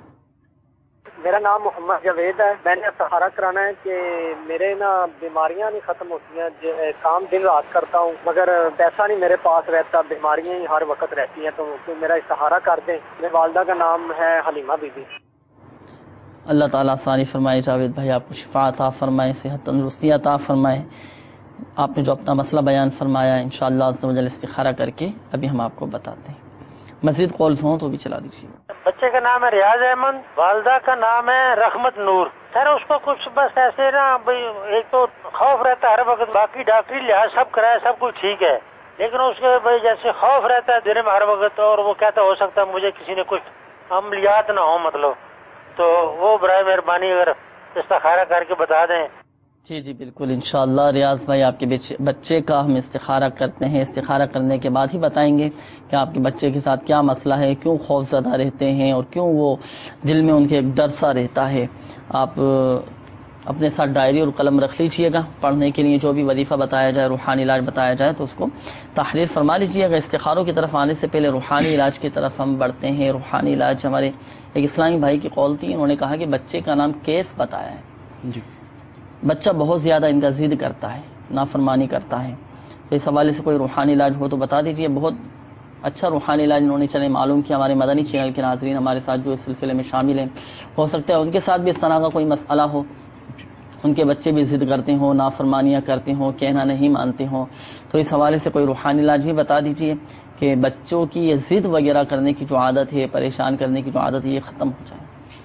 میرا نام محمد جاوید ہے، میں نے استخارہ کرانا ہے کہ میرے نا بیماریاں نہیں ختم ہوتی ہیں، کام دن رات کرتا ہوں مگر پیسہ نہیں میرے پاس رہتا، بیماریاں ہی ہر وقت رہتی ہیں، تو میرا استخارہ کر دیں۔ میری والدہ کا نام ہے حلیمہ بی بی۔ اللہ تعالیٰ آسانی فرمائے جاوید بھائی، آپ کو شفا عطا فرمائے، صحت تندرستی عطا فرمائے۔ آپ نے جو اپنا مسئلہ بیان فرمایا انشاءاللہ عز و جل استخارہ کر کے ابھی ہم آپ کو بتاتے ہیں، مزید کالز ہوں تو بھی چلا دیجیے۔ بچے کا نام ہے ریاض احمد، والدہ کا نام ہے رحمت نور۔ سر اس کو کچھ بس ایسے نا بھائی، ایک تو خوف رہتا ہے ہر وقت، باقی ڈاکٹری لحاظ سب کرایا سب کچھ ٹھیک ہے، لیکن اس کے بھائی جیسے خوف رہتا ہے دن میں ہر وقت، اور وہ کہتا ہو سکتا ہے مجھے کسی نے کچھ عملیات نہ ہو مطلب، تو وہ برائے مہربانی اگر استخارہ کر کے بتا دیں۔ جی جی بالکل انشاءاللہ ریاض بھائی، آپ کے بچے کا ہم استخارہ کرتے ہیں، استخارہ کرنے کے بعد ہی بتائیں گے کہ آپ کے بچے کے ساتھ کیا مسئلہ ہے، کیوں خوف زدہ رہتے ہیں اور کیوں وہ دل میں ان کے ایک ڈر سا رہتا ہے۔ آپ اپنے ساتھ ڈائری اور قلم رکھ لیجئے گا، پڑھنے کے لیے جو بھی وظیفہ بتایا جائے، روحانی علاج بتایا جائے تو اس کو تحریر فرما لیجئے گا۔ استخاروں کی طرف آنے سے پہلے روحانی علاج کی طرف ہم بڑھتے ہیں۔ روحانی علاج ہمارے ایک اسلامی بھائی کی قول تھی، انہوں نے کہا کہ بچے کا نام کیف بتایا ہے، جی بچہ بہت زیادہ ان کا ضد کرتا ہے، نافرمانی کرتا ہے، تو اس حوالے سے کوئی روحانی علاج ہو تو بتا دیجئے۔ بہت اچھا روحانی علاج انہوں نے چلے معلوم کیا. ہمارے مدنی چینل کے ناظرین ہمارے ساتھ جو اس سلسلے میں شامل ہیں، ہو سکتا ہے ان کے ساتھ بھی اس طرح کا کوئی مسئلہ ہو، ان کے بچے بھی ضد کرتے ہوں، نافرمانیاں کرتے ہوں، کہنا نہیں مانتے ہوں، تو اس حوالے سے کوئی روحانی علاج بھی بتا دیجئے کہ بچوں کی یہ ضد وغیرہ کرنے کی جو عادت ہے، پریشان کرنے کی جو عادت ہے، یہ ختم ہو جائے.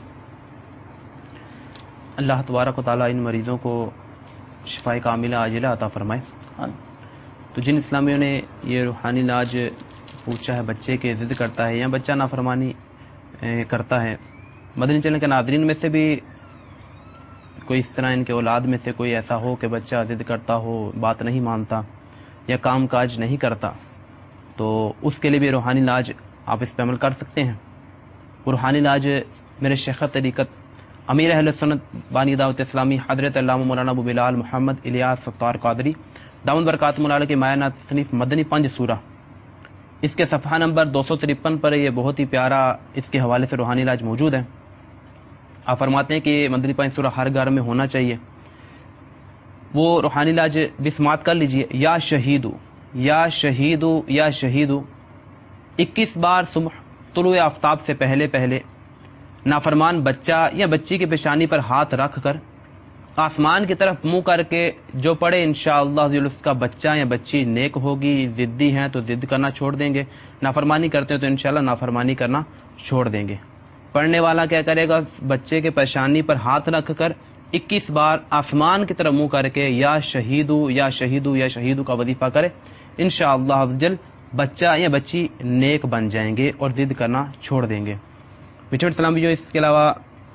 اللہ تبارک و تعالیٰ ان مریضوں کو شفائے کاملہ عاجلہ عطا فرمائے. تو جن اسلامیوں نے یہ روحانی علاج پوچھا ہے، بچے کے ضد کرتا ہے یا بچہ نافرمانی کرتا ہے، مدنی چینل کے ناظرین میں سے بھی کوئی اس طرح ان کے اولاد میں سے کوئی ایسا ہو کہ بچہ ضد کرتا ہو، بات نہیں مانتا یا کام کاج نہیں کرتا، تو اس کے لیے بھی روحانی علاج آپ اس پہ عمل کر سکتے ہیں. روحانی علاج میرے شیخ طریقت امیر اہل سنت بانی دعوت اسلامی حضرت علامہ مولانا ابو بلال محمد الیاس ستار قادری دامن برکات مولانا کے مایہ ناز تصنیف مدنی پنج سورہ، اس کے صفحہ نمبر دو سو ترپن پر یہ بہت ہی پیارا اس کے حوالے سے روحانی علاج موجود ہے. آپ فرماتے ہیں کہ مدنی پنج سورہ ہر گھر میں ہونا چاہیے. وہ روحانی علاج بھی سماعت کر لیجئے. یا شہیدو یا شہیدو یا شہیدو اکیس بار صبح طلوع آفتاب سے پہلے پہلے نافرمان بچہ یا بچی کی پیشانی پر ہاتھ رکھ کر آسمان کی طرف منہ کر کے جو پڑھے انشاءاللہ اس کا بچہ یا بچی نیک ہوگی. ضدی ہیں تو ضد کرنا چھوڑ دیں گے، نافرمانی کرتے ہیں تو انشاءاللہ نافرمانی کرنا چھوڑ دیں گے. پڑھنے والا کیا کرے گا؟ بچے کے پیشانی پر ہاتھ رکھ کر اکیس بار آسمان کی طرف منہ کر کے یا شہیدو یا شہیدو یا شہیدو کا وظیفہ کرے، انشاءاللہ عزوجل بچہ یا بچی نیک بن جائیں گے اور ضد کرنا چھوڑ دیں گے. میٹھے اسلام جو اس کے علاوہ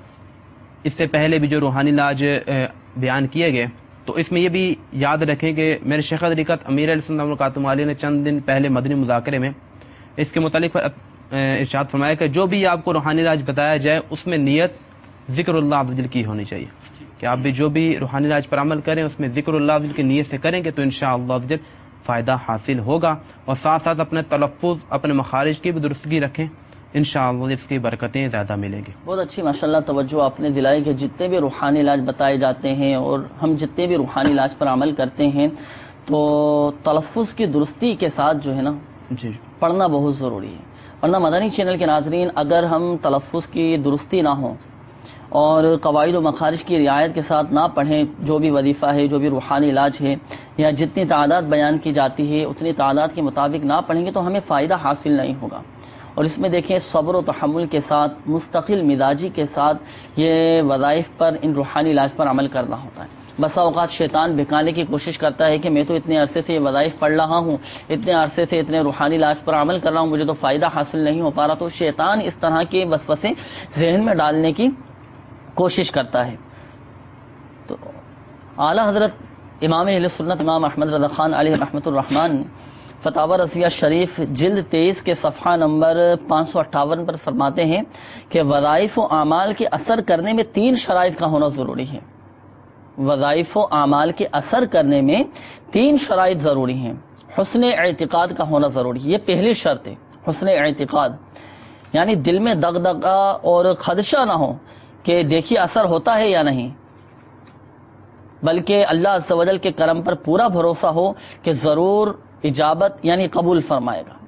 اس سے پہلے بھی جو روحانی علاج بیان کیے گئے، تو اس میں یہ بھی یاد رکھیں کہ میرے شیخ طریقت امیر علیہ السلام برکاتہ عالیہ نے چند دن پہلے مدنی مذاکرے میں اس کے متعلق ارشاد فرمایا کہ جو بھی آپ کو روحانی علاج بتایا جائے اس میں نیت ذکر اللہ عز وجل کی ہونی چاہیے، کہ آپ بھی جو بھی روحانی علاج پر عمل کریں اس میں ذکر اللہ عز وجل کی نیت سے کریں گے تو انشاءاللہ عز وجل فائدہ حاصل ہوگا. اور ساتھ ساتھ اپنے تلفظ اپنے مخارج کی بھی درستگی رکھیں، انشاءاللہ اس کی برکتیں زیادہ ملیں گی. بہت اچھی ماشاءاللہ توجہ آپ نے دلائی کہ جتنے بھی روحانی علاج بتائے جاتے ہیں اور ہم جتنے بھی روحانی علاج پر عمل کرتے ہیں تو تلفظ کی درستی کے ساتھ جو ہے نا جی پڑھنا بہت ضروری ہے. ورنہ مدنی چینل کے ناظرین اگر ہم تلفظ کی درستی نہ ہوں اور قواعد و مخارج کی رعایت کے ساتھ نہ پڑھیں، جو بھی وظیفہ ہے، جو بھی روحانی علاج ہے، یا جتنی تعداد بیان کی جاتی ہے اتنی تعداد کے مطابق نہ پڑھیں گے تو ہمیں فائدہ حاصل نہیں ہوگا. اور اس میں دیکھیں صبر و تحمل کے ساتھ، مستقل مزاجی کے ساتھ یہ وظائف پر، ان روحانی علاج پر عمل کرنا ہوتا ہے. بسا اوقات شیطان بھکانے کی کوشش کرتا ہے کہ میں تو اتنے عرصے سے یہ وظائف پڑھ رہا ہوں، اتنے عرصے سے اتنے روحانی علاج پر عمل کر رہا ہوں، مجھے تو فائدہ حاصل نہیں ہو پا رہا. تو شیطان اس طرح کے وسوسے ذہن میں ڈالنے کی کوشش کرتا ہے. تو اعلی حضرت امام اہل سنت امام احمد رضا خان علیہ رحمۃ الرحمن فتاوی رضویہ شریف جلد تیئیس کے صفحہ نمبر پانچ سو اٹھاون پر فرماتے ہیں کہ وظائف و اعمال کے اثر کرنے میں تین شرائط کا ہونا ضروری ہے. وظائف و اعمال کے اثر کرنے میں تین شرائط ضروری ہیں. حسن اعتقاد کا ہونا ضروری ہے، یہ پہلی شرط ہے. حسن اعتقاد یعنی دل میں دغدغہ اور خدشہ نہ ہو کہ دیکھیے اثر ہوتا ہے یا نہیں، بلکہ اللہ عز و جل کے کرم پر پورا بھروسہ ہو کہ ضرور اجابت یعنی قبول فرمائے گا.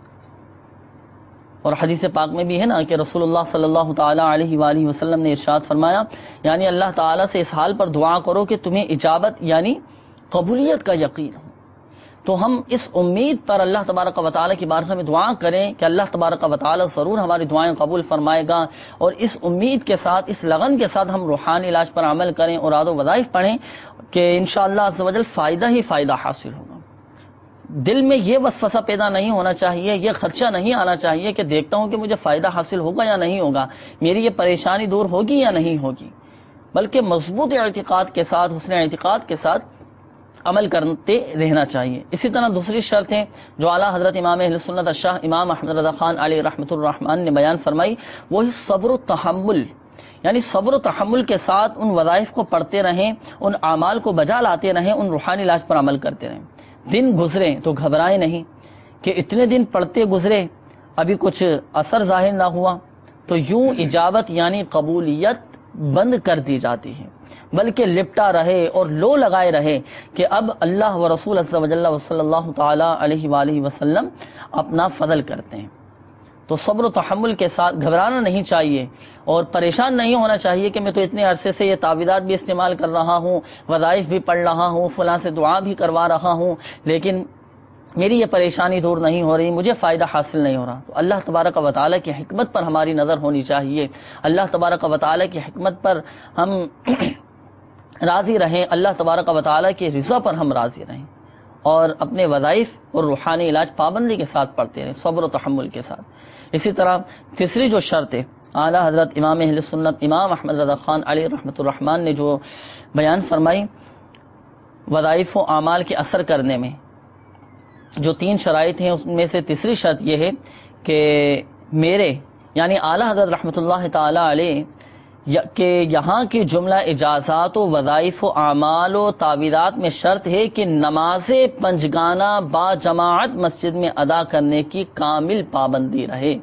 اور حدیث پاک میں بھی ہے نا کہ رسول اللہ صلی اللہ تعالی علیہ وآلہ وسلم نے ارشاد فرمایا، یعنی اللہ تعالیٰ سے اس حال پر دعا کرو کہ تمہیں اجابت یعنی قبولیت کا یقین ہو. تو ہم اس امید پر اللہ تبارک و تعالیٰ کی بارگاہ میں دعا کریں کہ اللہ تبارک و تعالیٰ ضرور ہماری دعائیں قبول فرمائے گا، اور اس امید کے ساتھ، اس لگن کے ساتھ ہم روحانی علاج پر عمل کریں اور اوراد و وظائف پڑھیں کہ انشاءاللہ عز و جل فائدہ ہی فائدہ حاصل ہوگا. دل میں یہ وسوسہ پیدا نہیں ہونا چاہیے، یہ خدشہ نہیں آنا چاہیے کہ دیکھتا ہوں کہ مجھے فائدہ حاصل ہوگا یا نہیں ہوگا، میری یہ پریشانی دور ہوگی یا نہیں ہوگی، بلکہ مضبوط اعتقاد کے ساتھ، حسن اعتقاد کے ساتھ عمل کرتے رہنا چاہیے. اسی طرح دوسری شرط ہے جو اعلیٰ حضرت امام اہل سنت الشاہ امام احمد رضا خان علیہ رحمۃ الرحمن نے بیان فرمائی، وہی صبر و تحمل، یعنی صبر و تحمل کے ساتھ ان وظائف کو پڑھتے رہیں، ان اعمال کو بجا لاتے رہیں، ان روحانی علاج پر عمل کرتے رہیں. دن گزرے تو گھبرائیں نہیں کہ اتنے دن پڑھتے گزرے ابھی کچھ اثر ظاہر نہ ہوا، تو یوں اجابت یعنی قبولیت بند کر دی جاتی ہے، بلکہ لپٹا رہے اور لو لگائے رہے کہ اب اللہ و رسول عز و جل صلی اللہ تعالی علیہ وآلہ وسلم اپنا فضل کرتے ہیں۔ تو صبر و تحمل کے ساتھ گھبرانا نہیں چاہیے اور پریشان نہیں ہونا چاہیے کہ میں تو اتنے عرصے سے یہ تعویذات بھی استعمال کر رہا ہوں، وظائف بھی پڑھ رہا ہوں، فلاں سے دعا بھی کروا رہا ہوں، لیکن میری یہ پریشانی دور نہیں ہو رہی، مجھے فائدہ حاصل نہیں ہو رہا۔ تو اللہ تبارک و تعالیٰ کی حکمت پر ہماری نظر ہونی چاہیے، اللہ تبارک و تعالیٰ کی حکمت پر ہم راضی رہیں، اللہ تبارک و تعالیٰ کی رضا پر ہم راضی رہیں اور اپنے وظائف اور روحانی علاج پابندی کے ساتھ پڑھتے رہیں، صبر و تحمل کے ساتھ۔ اسی طرح تیسری جو شرط ہے اعلیٰ حضرت امام اہل سنت امام احمد رضا خان علی رحمۃ الرحمن نے جو بیان فرمائی وظائف و اعمال کے اثر کرنے میں جو تین شرائط ہیں، اس میں سے تیسری شرط یہ ہے کہ میرے یعنی اعلیٰ حضرت رحمۃ اللہ تعالی علیہ کہ یہاں کی جملہ اجازات و وظائف و اعمال و تعویذات میں شرط ہے کہ نماز پنجگانہ با جماعت مسجد میں ادا کرنے کی کامل پابندی رہے،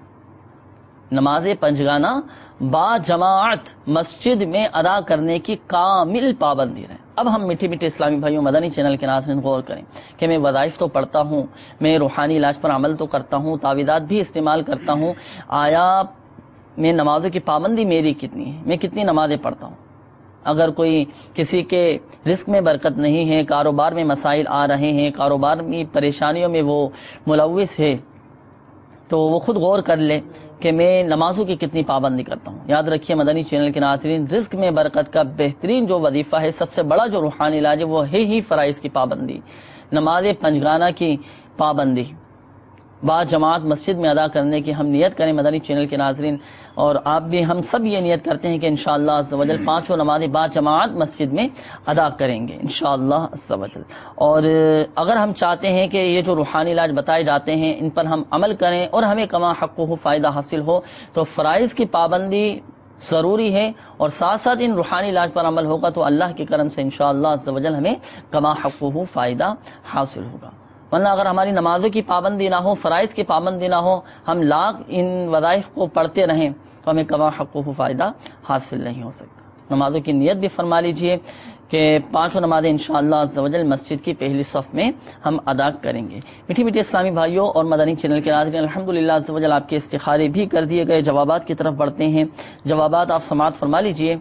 نماز پنجگانہ با جماعت مسجد میں ادا کرنے کی کامل پابندی رہے۔ اب ہم میٹھے میٹھے اسلامی بھائیوں مدنی چینل کے ناظرین غور کریں کہ میں وظائف تو پڑھتا ہوں، میں روحانی علاج پر عمل تو کرتا ہوں، تعویذات بھی استعمال کرتا ہوں، آیا میں نمازوں کی پابندی میری کتنی ہے، میں کتنی نمازیں پڑھتا ہوں؟ اگر کوئی کسی کے رزق میں برکت نہیں ہے، کاروبار میں مسائل آ رہے ہیں، کاروبار میں پریشانیوں میں وہ ملوث ہے، تو وہ خود غور کر لے کہ میں نمازوں کی کتنی پابندی کرتا ہوں۔ یاد رکھیے مدنی چینل کے ناظرین، رزق میں برکت کا بہترین جو وظیفہ ہے، سب سے بڑا جو روحانی علاج ہے، وہ ہے ہی فرائض کی پابندی، نماز پنجگانہ کی پابندی با جماعت مسجد میں ادا کرنے کی ہم نیت کریں مدنی چینل کے ناظرین، اور آپ بھی ہم سب یہ نیت کرتے ہیں کہ انشاءاللہ عز و جل پانچوں نمازیں با جماعت مسجد میں ادا کریں گے انشاءاللہ عز و جل۔ اور اگر ہم چاہتے ہیں کہ یہ جو روحانی علاج بتائے جاتے ہیں ان پر ہم عمل کریں اور ہمیں کما حق ہو فائدہ حاصل ہو، تو فرائض کی پابندی ضروری ہے، اور ساتھ ساتھ ان روحانی علاج پر عمل ہوگا تو اللہ کے کرم سے انشاءاللہ عز و جل ہمیں کما حق ہو فائدہ حاصل ہوگا۔ ورنہ اگر ہماری نمازوں کی پابندی نہ ہو، فرائض کی پابندی نہ ہو، ہم لاکھ ان وظائف کو پڑھتے رہیں تو ہمیں کما حق و فائدہ حاصل نہیں ہو سکتا۔ نمازوں کی نیت بھی فرما لیجئے کہ پانچوں نمازیں انشاءاللہ عز و جل مسجد کی پہلی صف میں ہم ادا کریں گے۔ میٹھی میٹھی اسلامی بھائیوں اور مدنی چینل کے ناظرین، الحمدللہ عز و جل آپ کے استخارے بھی کر دیے گئے، جوابات کی طرف بڑھتے ہیں۔ جوابات آپ سماعت فرما لیجئے۔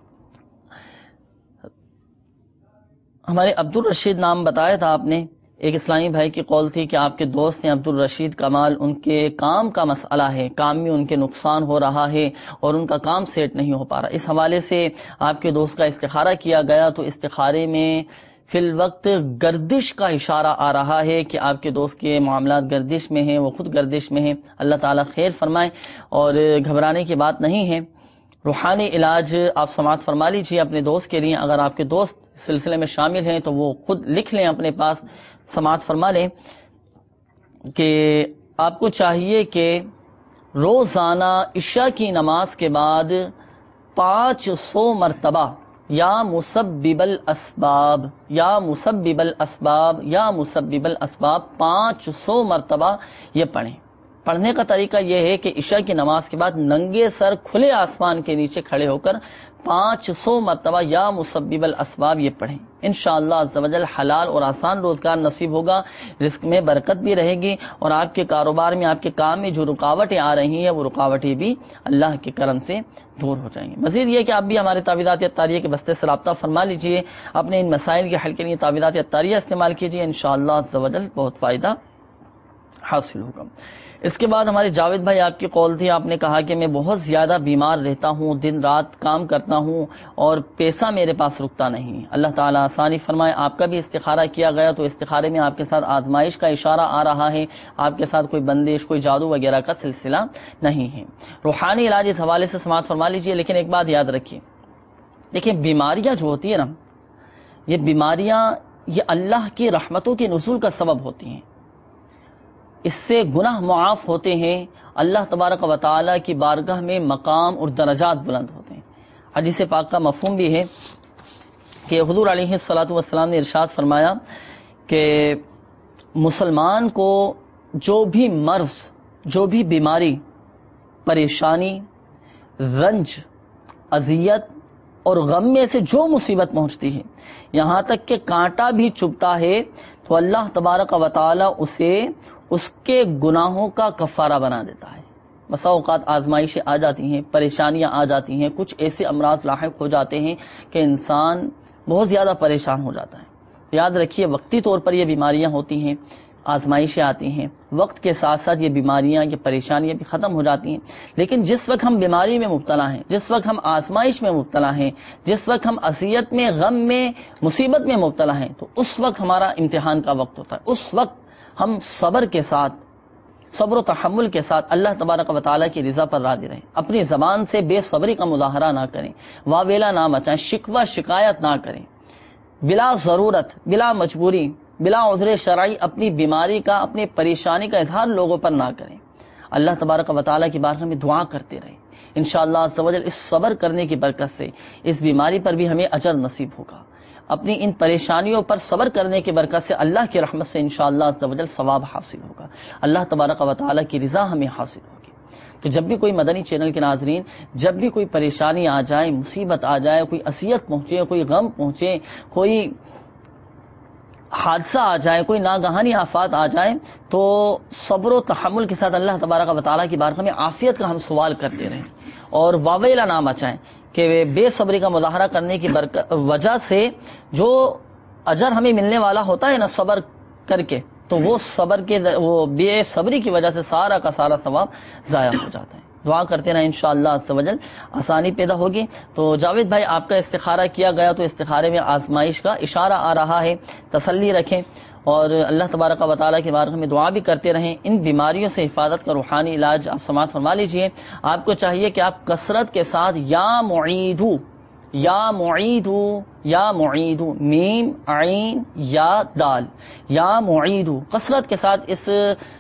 ہمارے عبد الرشید نام بتایا تھا آپ نے، ایک اسلامی بھائی کی قول تھی کہ آپ کے دوست ہیں عبد الرشید کمال، ان کے کام کا مسئلہ ہے، کام میں ان کے نقصان ہو رہا ہے اور ان کا کام سیٹ نہیں ہو پا رہا۔ اس حوالے سے آپ کے دوست کا استخارہ کیا گیا تو استخارے میں فی الوقت گردش کا اشارہ آ رہا ہے کہ آپ کے دوست کے معاملات گردش میں ہیں، وہ خود گردش میں ہیں۔ اللہ تعالیٰ خیر فرمائے، اور گھبرانے کی بات نہیں ہے۔ روحانی علاج آپ سماعت فرما لیجیے اپنے دوست کے لیے، اگر آپ کے دوست اس سلسلے میں شامل ہیں تو وہ خود لکھ لیں اپنے پاس، سماعت فرما لیں کہ آپ کو چاہیے کہ روزانہ عشاء کی نماز کے بعد پانچ سو مرتبہ یا مسبب الاسباب یا مسبب الاسباب یا مسبب الاسباب پانچ سو مرتبہ یہ پڑھیں۔ پڑھنے کا طریقہ یہ ہے کہ عشاء کی نماز کے بعد ننگے سر کھلے آسمان کے نیچے کھڑے ہو کر پانچ سو مرتبہ یا مسبب الاسباب یہ پڑھیں۔ انشاءاللہ عز و جل حلال اور آسان روزگار نصیب ہوگا، رزق میں برکت بھی رہے گی، اور آپ کے کاروبار میں آپ کے کام میں جو رکاوٹیں آ رہی ہیں وہ رکاوٹیں بھی اللہ کے کرم سے دور ہو جائیں گی۔ مزید یہ کہ آپ بھی ہمارے تعویذات اتاریہ کے بستے سے رابطہ فرما لیجئے، اپنے ان مسائل کے حل کے لیے تعویذات اتاریہ استعمال کیجئے، انشاءاللہ عز و جل بہت فائدہ حاصل ہوگا۔ اس کے بعد ہمارے جاوید بھائی آپ کی قول تھی، آپ نے کہا کہ میں بہت زیادہ بیمار رہتا ہوں، دن رات کام کرتا ہوں اور پیسہ میرے پاس رکتا نہیں، اللہ تعالیٰ آسانی فرمائے۔ آپ کا بھی استخارہ کیا گیا تو استخارے میں آپ کے ساتھ آزمائش کا اشارہ آ رہا ہے، آپ کے ساتھ کوئی بندش کوئی جادو وغیرہ کا سلسلہ نہیں ہے۔ روحانی علاج اس حوالے سے سماعت فرما لیجیے، لیکن ایک بات یاد رکھیے، دیکھیں بیماریاں جو ہوتی ہیں نا، یہ بیماریاں یہ اللہ کی رحمتوں کے نزول کا سبب ہوتی ہیں، اس سے گناہ معاف ہوتے ہیں، اللہ تبارک و تعالی کی بارگاہ میں مقام اور درجات بلند ہوتے ہیں۔ حدیث پاک کا مفہوم بھی ہے کہ حضور علیہ الصلوۃ والسلام نے ارشاد فرمایا کہ مسلمان کو جو بھی مرض، جو بھی بیماری، پریشانی، رنج اذیت اور غم میں سے جو مصیبت پہنچتی ہے، یہاں تک کہ کانٹا بھی چبھتا ہے، تو اللہ تبارک و تعالی اسے اس کے گناہوں کا کفارہ بنا دیتا ہے۔ بسا اوقات آزمائشیں آ جاتی ہیں، پریشانیاں آ جاتی ہیں، کچھ ایسے امراض لاحق ہو جاتے ہیں کہ انسان بہت زیادہ پریشان ہو جاتا ہے۔ یاد رکھیے وقتی طور پر یہ بیماریاں ہوتی ہیں، آزمائشیں آتی ہیں، وقت کے ساتھ ساتھ یہ بیماریاں، یہ پریشانیاں بھی ختم ہو جاتی ہیں، لیکن جس وقت ہم بیماری میں مبتلا ہیں، جس وقت ہم آزمائش میں مبتلا ہیں، جس وقت ہم اذیت میں، غم میں، مصیبت میں مبتلا ہیں، تو اس وقت ہمارا امتحان کا وقت ہوتا ہے۔ اس وقت ہم صبر کے ساتھ، صبر و تحمل کے ساتھ اللہ تبارک و تعالیٰ کی رضا پر راضی رہیں، اپنی زبان سے بے صبری کا مظاہرہ نہ کریں، واویلا نہ مچائیں، شکوہ شکایت نہ کریں، بلا ضرورت، بلا مجبوری، بلا عذر شرعی اپنی بیماری کا، اپنی پریشانی کا اظہار لوگوں پر نہ کریں۔ اللہ تبارک و تعالیٰ کی بارگاہ میں دعا کرتے رہیں، انشاءاللہ عز و جل اس صبر کرنے کی برکت سے اس بیماری پر بھی ہمیں اجر نصیب ہوگا، اپنی ان پریشانیوں پر صبر کرنے کی برکت سے اللہ کی رحمت سے انشاءاللہ عز و جل ثواب حاصل ہوگا، اللہ تبارک و تعالیٰ کی رضا ہمیں حاصل ہوگی۔ تو جب بھی کوئی مدنی چینل کے ناظرین، جب بھی کوئی پریشانی آ جائے، مصیبت آ جائے، کوئی اذیت پہنچے، کوئی غم پہنچے، کوئی حادثہ آ جائے، کوئی ناگہانی آفات آ جائے، تو صبر و تحمل کے ساتھ اللہ تبارک و تعالیٰ کی بارگاہ میں عافیت کا ہم سوال کرتے رہیں، اور واویلا نہ مچائیں کہ بے صبری کا مظاہرہ کرنے کی وجہ سے جو اجر ہمیں ملنے والا ہوتا ہے نا صبر کر کے، تو وہ صبر کے وہ بے صبری کی وجہ سے سارا کا سارا ثواب ضائع ہو جاتا ہے۔ دعا کرتے رہیں انشاءاللہ عز و جل آسانی پیدا ہوگی۔ تو جاوید بھائی آپ کا استخارہ کیا گیا، تو استخارے میں آزمائش کا اشارہ آ رہا ہے، تسلی رکھیں اور اللہ تبارک و تعالیٰ کے بارگاہ میں دعا بھی کرتے رہیں۔ ان بیماریوں سے حفاظت کا روحانی علاج آپ سماعت فرما لیجئے۔ آپ کو چاہیے کہ آپ کثرت کے ساتھ یا معیدو، یا معیدو، یا معیدو، میم عین یا دال، یا معیدو، کثرت کے ساتھ اس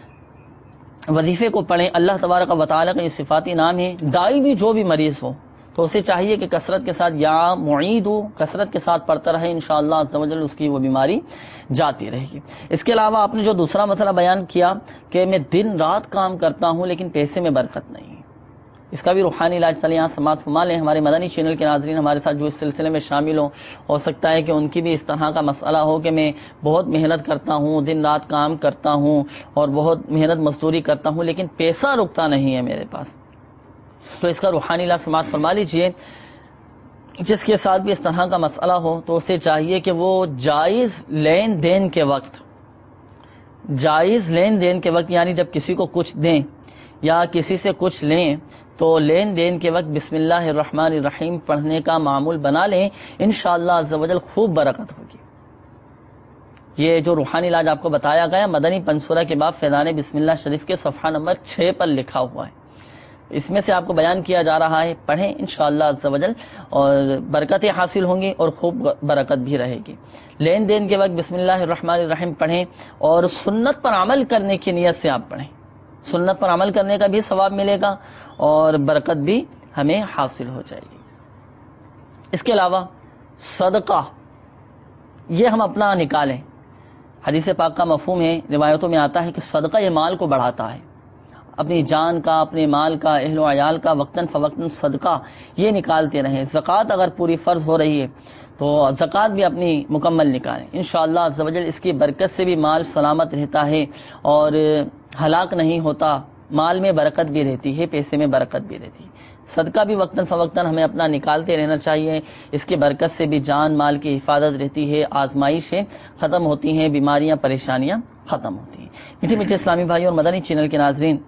وظیفے کو پڑھیں۔ اللہ تبارک و تعالیٰ کا یہ صفاتی نام ہے، دائی بھی جو بھی مریض ہو تو اسے چاہیے کہ کثرت کے ساتھ یا معیدو کثرت کے ساتھ پڑھتا رہے، انشاءاللہ عز و جل اس کی وہ بیماری جاتی رہے گی۔ اس کے علاوہ آپ نے جو دوسرا مسئلہ بیان کیا کہ میں دن رات کام کرتا ہوں لیکن پیسے میں برکت نہیں، اس کا بھی روحانی علاج چلے یہاں سماعت فرما لیں۔ ہمارے مدنی چینل کے ناظرین ہمارے ساتھ جو اس سلسلے میں شامل ہوں، ہو سکتا ہے کہ ان کی بھی اس طرح کا مسئلہ ہو کہ میں بہت محنت کرتا ہوں، دن رات کام کرتا ہوں اور بہت محنت مزدوری کرتا ہوں لیکن پیسہ رکتا نہیں ہے میرے پاس، تو اس کا روحانی علاج سماعت فرما لیجئے۔ جس کے ساتھ بھی اس طرح کا مسئلہ ہو تو اسے چاہیے کہ وہ جائز لین دین کے وقت، جائز لین دین کے وقت یعنی جب کسی کو کچھ دیں یا کسی سے کچھ لیں تو لین دین کے وقت بسم اللہ الرحمن الرحیم پڑھنے کا معمول بنا لیں، انشاءاللہ عز و جل خوب برکت ہوگی۔ یہ جو روحانی علاج آپ کو بتایا گیا مدنی پنسورہ کے بعد فیضان بسم اللہ شریف کے صفحہ نمبر چھ پر لکھا ہوا ہے، اس میں سے آپ کو بیان کیا جا رہا ہے، پڑھیں انشاءاللہ عز و جل اور برکتیں حاصل ہوں گی اور خوب برکت بھی رہے گی۔ لین دین کے وقت بسم اللہ الرحمن الرحیم پڑھیں اور سنت پر عمل کرنے کی نیت سے آپ پڑھیں، سنت پر عمل کرنے کا بھی ثواب ملے گا اور برکت بھی ہمیں حاصل ہو جائے گی۔ اس کے علاوہ صدقہ یہ ہم اپنا نکالیں، حدیث پاک کا مفہوم ہے، روایتوں میں آتا ہے کہ صدقہ یہ مال کو بڑھاتا ہے، اپنی جان کا، اپنے مال کا، اہل و عیال کا وقتاً فوقتاً صدقہ یہ نکالتے رہیں۔ زکوٰۃ اگر پوری فرض ہو رہی ہے تو زکوٰۃ بھی اپنی مکمل نکالیں، انشاءاللہ عز و جل اس کی برکت سے بھی مال سلامت رہتا ہے اور ہلاک نہیں ہوتا، مال میں برکت بھی رہتی ہے، پیسے میں برکت بھی رہتی ہے۔ صدقہ بھی وقتاً فوقتاً ہمیں اپنا نکالتے رہنا چاہیے، اس کی برکت سے بھی جان مال کی حفاظت رہتی ہے، آزمائشیں ختم ہوتی ہیں، بیماریاں پریشانیاں ختم ہوتی ہیں۔ میٹھے میٹھے اسلامی بھائیوں اور مدنی چینل کے ناظرین،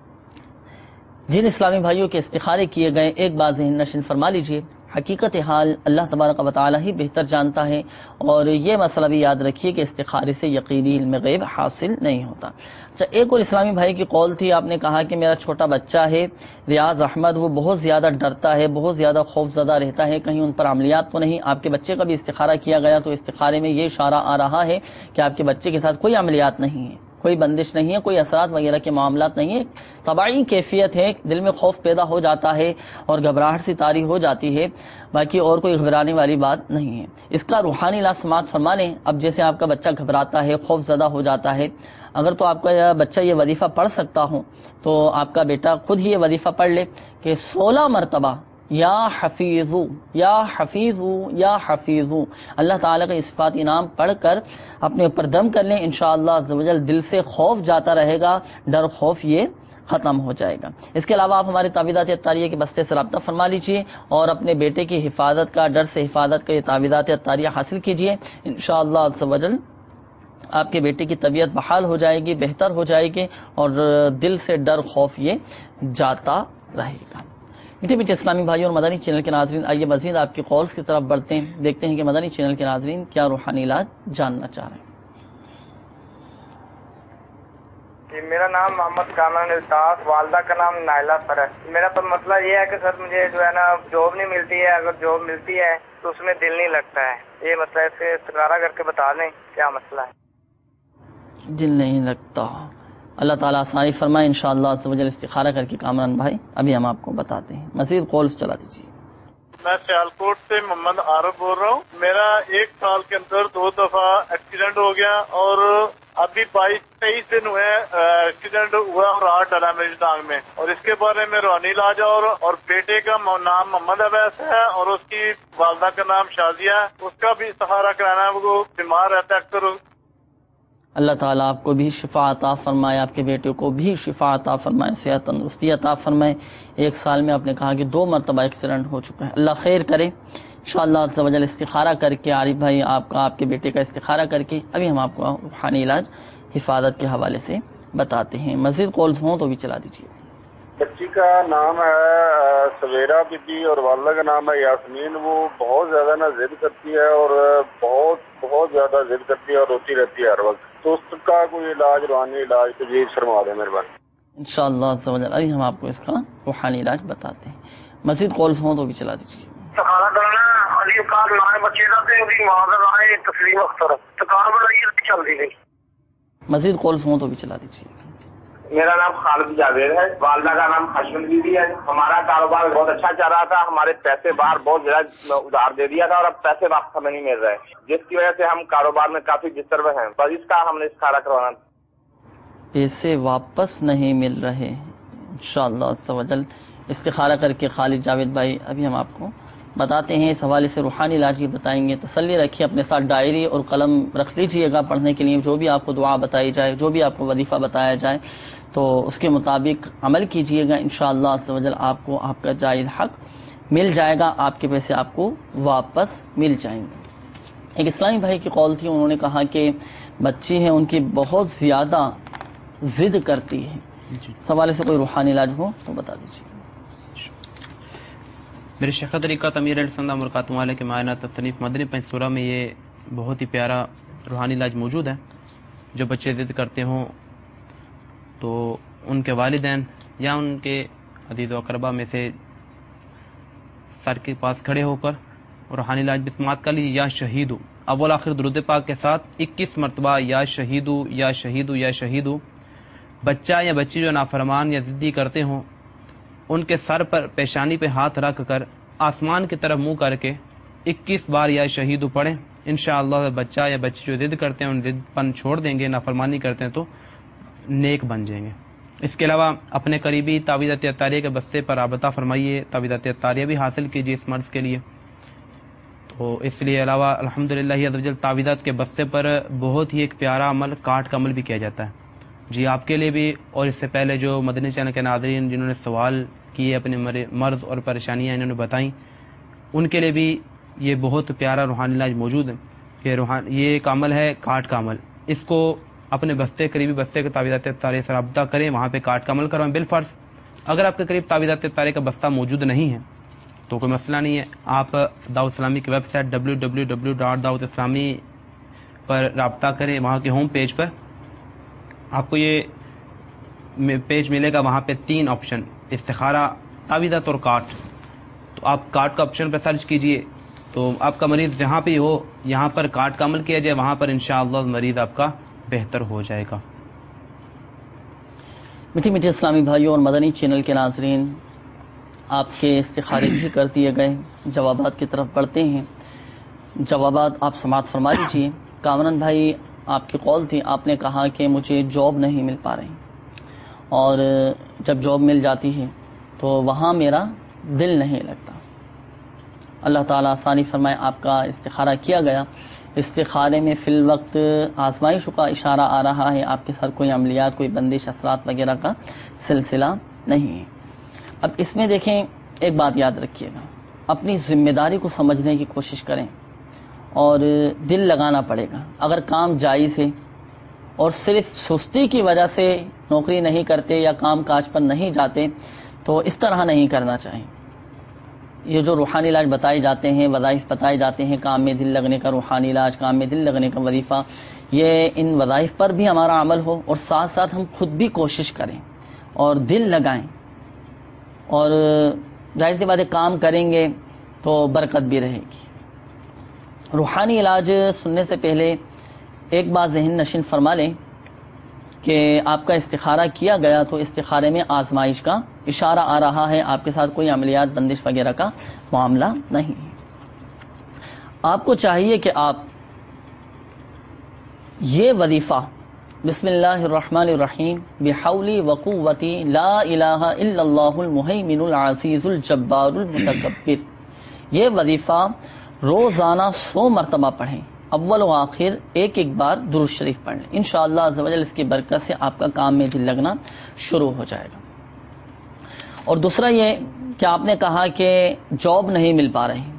جن اسلامی بھائیوں کے استخارے کیے گئے ایک بات ذہن نشین فرما لیجئے، حقیقت حال اللہ تبارک و تعالی ہی بہتر جانتا ہے، اور یہ مسئلہ بھی یاد رکھیے کہ استخارے سے یقینی علم غیب حاصل نہیں ہوتا۔ اچھا، ایک اور اسلامی بھائی کی قول تھی، آپ نے کہا کہ میرا چھوٹا بچہ ہے ریاض احمد، وہ بہت زیادہ ڈرتا ہے، بہت زیادہ خوف زدہ رہتا ہے، کہیں ان پر عملیات تو نہیں۔ آپ کے بچے کا بھی استخارہ کیا گیا تو استخارے میں یہ اشارہ آ رہا ہے کہ آپ کے بچے کے ساتھ کوئی عملیات نہیں ہے، کوئی بندش نہیں ہے، کوئی اثرات وغیرہ کے معاملات نہیں ہے، طبعی کیفیت ہے، دل میں خوف پیدا ہو جاتا ہے اور گھبراہٹ سی طاری ہو جاتی ہے، باقی اور کوئی گھبرانے والی بات نہیں ہے۔ اس کا روحانی علاج سماعت فرما لیں۔ اب جیسے آپ کا بچہ گھبراتا ہے، خوف زدہ ہو جاتا ہے، اگر تو آپ کا بچہ یہ وظیفہ پڑھ سکتا ہو تو آپ کا بیٹا خود ہی یہ وظیفہ پڑھ لے کہ سولہ مرتبہ یا حفیظ یا حفیظ یا حفیظ، اللہ تعالیٰ کا صفاتی نام پڑھ کر اپنے اوپر دم کر لیں، انشاءاللہ عز و جل دل سے خوف جاتا رہے گا، ڈر خوف یہ ختم ہو جائے گا۔ اس کے علاوہ آپ ہمارے تعویذات اطاریہ کے بستے سے رابطہ فرما لیجیے اور اپنے بیٹے کی حفاظت کا، ڈر سے حفاظت کا یہ تعویذات اطاریہ حاصل کیجیے، انشاءاللہ عز و جل آپ کے بیٹے کی طبیعت بحال ہو جائے گی، بہتر ہو جائے گی اور دل سے ڈر خوف یہ جاتا رہے گا۔ میٹھے میٹھے اسلامی بھائی اور مدنی چینل کے ناظرین، آئیے مزید آپ کی کالز کی طرف بڑھتے ہیں، دیکھتے ہیں کہ مدنی چینل کے ناظرین کیا روحانی علاج جاننا چاہ رہے ہیں۔ میرا نام محمد کامران الطاف، والدہ کا نام نائلہ سر ہے۔ میرا تو مسئلہ یہ ہے کہ سر مجھے جو ہے نا جاب نہیں ملتی ہے، اگر جاب ملتی ہے تو اس میں دل نہیں لگتا ہے، یہ مسئلہ اس سے استخارہ کر کے بتا دیں کیا مسئلہ ہے۔ دل نہیں لگتا، اللہ تعالیٰ آسانی فرمائے انشاءاللہ عز و جل، استخارہ کر کے کامران بھائی ابھی ہم آپ کو بتاتے ہیں، مزید کالز چلا دیجیے۔ میں سیالکوٹ سے محمد عارف بول رہا ہوں۔ میرا ایک سال کے اندر دو دفعہ ایکسیڈنٹ ہو گیا اور ابھی بائیس تیئیس دن ہوئے ایکسیڈنٹ ہوا اور ہارٹ ڈالا میری ٹانگ میں، اور اس کے بارے میں روحانی علاج اور اور بیٹے کا نام محمد عبیس ہے اور اس کی والدہ کا نام شازیہ ہے، اس کا بھی سہارا کرانا ہے، وہ بیمار رہتا ہے اکثر۔ اللہ تعالیٰ آپ کو بھی شفا عطا فرمائے، آپ کے بیٹے کو بھی شفا عطا فرمائے، صحت تندرستی عطا فرمائے۔ ایک سال میں آپ نے کہا کہ دو مرتبہ ایکسیڈنٹ ہو چکا ہے، اللہ خیر کرے انشاءاللہ عز و جل۔ استخارہ کر کے عارف بھائی آپ کا، آپ کے بیٹے کا استخارہ کر کے ابھی ہم آپ کو روحانی علاج حفاظت کے حوالے سے بتاتے ہیں، مزید کالز ہوں تو بھی چلا دیجیے۔ بچی کا نام ہے سویرا بی بی اور والدہ کا نام ہے یاسمین۔ وہ بہت زیادہ نا ضد کرتی ہے اور بہت بہت زیادہ ضد کرتی ہے اور روتی رہتی ہے ہر وقت، تو اس کا کوئی علاج، روحانی علاج تجویز فرما دیں مہربانی۔ انشاءاللہ عز و جل ابھی ہم آپ کو اس کا روحانی علاج بتاتے ہیں، مزید کالز ہوں تو بھی چلا دیجیے۔ سکھانا کرنا علی کار لائے بچے کا تے اودی ماں دا لائے تسلیم اختر تکار بڑائی چل دی گئی۔ مزید کالز ہوں تو بھی چلا دیجیے۔ میرا نام خالد جاوید ہے، والدہ کا نام خشمن بی بی ہے۔ ہمارا کاروبار بہت اچھا چل رہا تھا، ہمارے پیسے باہر بہت زیادہ ادھار دے دیا تھا اور اب پیسے واپس ہمیں نہیں مل رہے، جس کی وجہ سے ہم کاروبار میں کافی ڈسٹرب ہیں، بس اس کا ہم نے استخارہ کروانا۔ پیسے واپس نہیں مل رہے، انشاءاللہ عز و جل استخارہ کر کے خالد جاوید بھائی ابھی ہم آپ کو بتاتے ہیں، اس حوالے سے روحانی علاج بھی بتائیں گے۔ تسلی رکھیے، اپنے ساتھ ڈائری اور قلم رکھ لیجیے گا پڑھنے کے لیے، جو بھی آپ کو دعا بتائی جائے، جو بھی آپ کو وظیفہ بتایا جائے تو اس کے مطابق عمل کیجیے گا، انشاءاللہ عز و جل آپ کو آپ کا جائز حق مل جائے گا، آپ کے پیسے آپ کو واپس مل جائیں گے۔ ایک اسلامی بھائی کی قول تھی، انہوں نے کہا کہ بچی ہے ان کی بہت زیادہ ضد کرتی ہے، اس حوالے سے کوئی روحانی علاج ہو تو بتا دیجیے۔ میرے شیخ طریقہ امیر علیہ السلام برکاتہ علیہ کے معنی تصنیف مدنی پنج سورہ میں یہ بہت ہی پیارا روحانی علاج موجود ہے۔ جو بچے ضد کرتے ہوں تو ان کے والدین یا ان کے عزیز و اقربا میں سے سر کے پاس کھڑے ہو کر روحانی علاج بسمات کا لی یا شہیدو اول آخر درود پاک کے ساتھ اکیس مرتبہ یا شہیدو یا شہیدو یا شہیدو، بچہ یا بچی جو نافرمان یا ضدی کرتے ہوں ان کے سر پر پیشانی پہ ہاتھ رکھ کر آسمان کی طرف منہ کر کے اکیس بار یا شہیدو پڑھیں، انشاءاللہ بچہ یا بچی جو ضد کرتے ہیں ان ضد پن چھوڑ دیں گے، نافرمانی کرتے ہیں تو نیک بن جائیں گے۔ اس کے علاوہ اپنے قریبی تعویذات اطاریہ کے بستے پر رابطہ فرمائیے، تعویذات اطاریہ بھی حاصل کیجیے اس مرض کے لیے۔ تو اس لیے علاوہ الحمدللہ عز و جل تعویذات کے بستے پر بہت ہی ایک پیارا عمل کاٹ کا عمل بھی کیا جاتا ہے جی، آپ کے لیے بھی اور اس سے پہلے جو مدنی چینل کے ناظرین جنہوں نے سوال کیے اپنے مرض اور پریشانیاں انہوں نے بتائیں ان کے لیے بھی یہ بہت پیارا روحانی علاج موجود ہے کہ روحان یہ ایک عمل ہے کاٹ کا عمل، اس کو اپنے بستے قریبی بستے کے تعویذات اطاریہ سے رابطہ کریں، وہاں پہ کاٹ کا عمل کروائیں بالفرض۔ اگر آپ کے قریب تعویذات اطاریہ کا بستہ موجود نہیں ہے تو کوئی مسئلہ نہیں ہے، آپ دعوت اسلامی کی web site W W W dot Dawat Islami پر رابطہ کریں، وہاں کے ہوم پیج پر آپ کو یہ پیج ملے گا، وہاں پہ تین آپشن استخارہ، تعویذات اور کاٹ، تو آپ کاٹ کا آپشن پہ سرچ کیجئے تو آپ کا مریض جہاں پہ ہو یہاں پر کاٹ کا عمل کیا جائے، وہاں پر انشاءاللہ مریض آپ کا بہتر ہو جائے گا۔ میٹھی میٹھی اسلامی بھائیوں اور مدنی چینل کے ناظرین، آپ کے استخارے بھی کر دیے گئے، جوابات کی طرف بڑھتے ہیں۔ جوابات آپ سماعت فرما لیجیے۔ کامران بھائی آپ کی قول تھی، آپ نے کہا کہ مجھے جاب نہیں مل پا رہی اور جب جاب مل جاتی ہے تو وہاں میرا دل نہیں لگتا. اللہ تعالیٰ آسانی فرمائے. آپ کا استخارہ کیا گیا, استخارے میں فی الوقت آزمائش کا اشارہ آ رہا ہے, آپ کے ساتھ کوئی عملیات, کوئی بندش, اثرات وغیرہ کا سلسلہ نہیں ہے. اب اس میں دیکھیں ایک بات یاد رکھیے گا, اپنی ذمہ داری کو سمجھنے کی کوشش کریں اور دل لگانا پڑے گا. اگر کام جائز ہے اور صرف سستی کی وجہ سے نوکری نہیں کرتے یا کام کاج پر نہیں جاتے تو اس طرح نہیں کرنا چاہیے. یہ جو روحانی علاج بتائے جاتے ہیں, وظائف بتائے جاتے ہیں, کام میں دل لگنے کا روحانی علاج, کام میں دل لگنے کا وظیفہ, یہ ان وظائف پر بھی ہمارا عمل ہو اور ساتھ ساتھ ہم خود بھی کوشش کریں اور دل لگائیں. اور ظاہر سی بات ہے کام کریں گے تو برکت بھی رہے گی. روحانی علاج سننے سے پہلے ایک بات ذہن نشین فرما لیں کہ آپ کا استخارہ کیا گیا تو استخارے میں آزمائش کا اشارہ آ رہا ہے, آپ کے ساتھ کوئی عملیات, بندش وغیرہ کا معاملہ نہیں. آپ کو چاہیے کہ آپ یہ وظیفہ بسم اللہ الرحمن الرحیم بحولی وقوتی لا الہ الا اللہ المہیمن العزیز الجبار المتکبر, یہ وظیفہ روزانہ سو مرتبہ پڑھیں, اول و آخر ایک ایک بار درود شریف پڑھ لیں. انشاءاللہ عز و جل اس کی برکت سے آپ کا کام میں دل لگنا شروع ہو جائے گا. اور دوسرا یہ کہ آپ نے کہا کہ جاب نہیں مل پا رہی,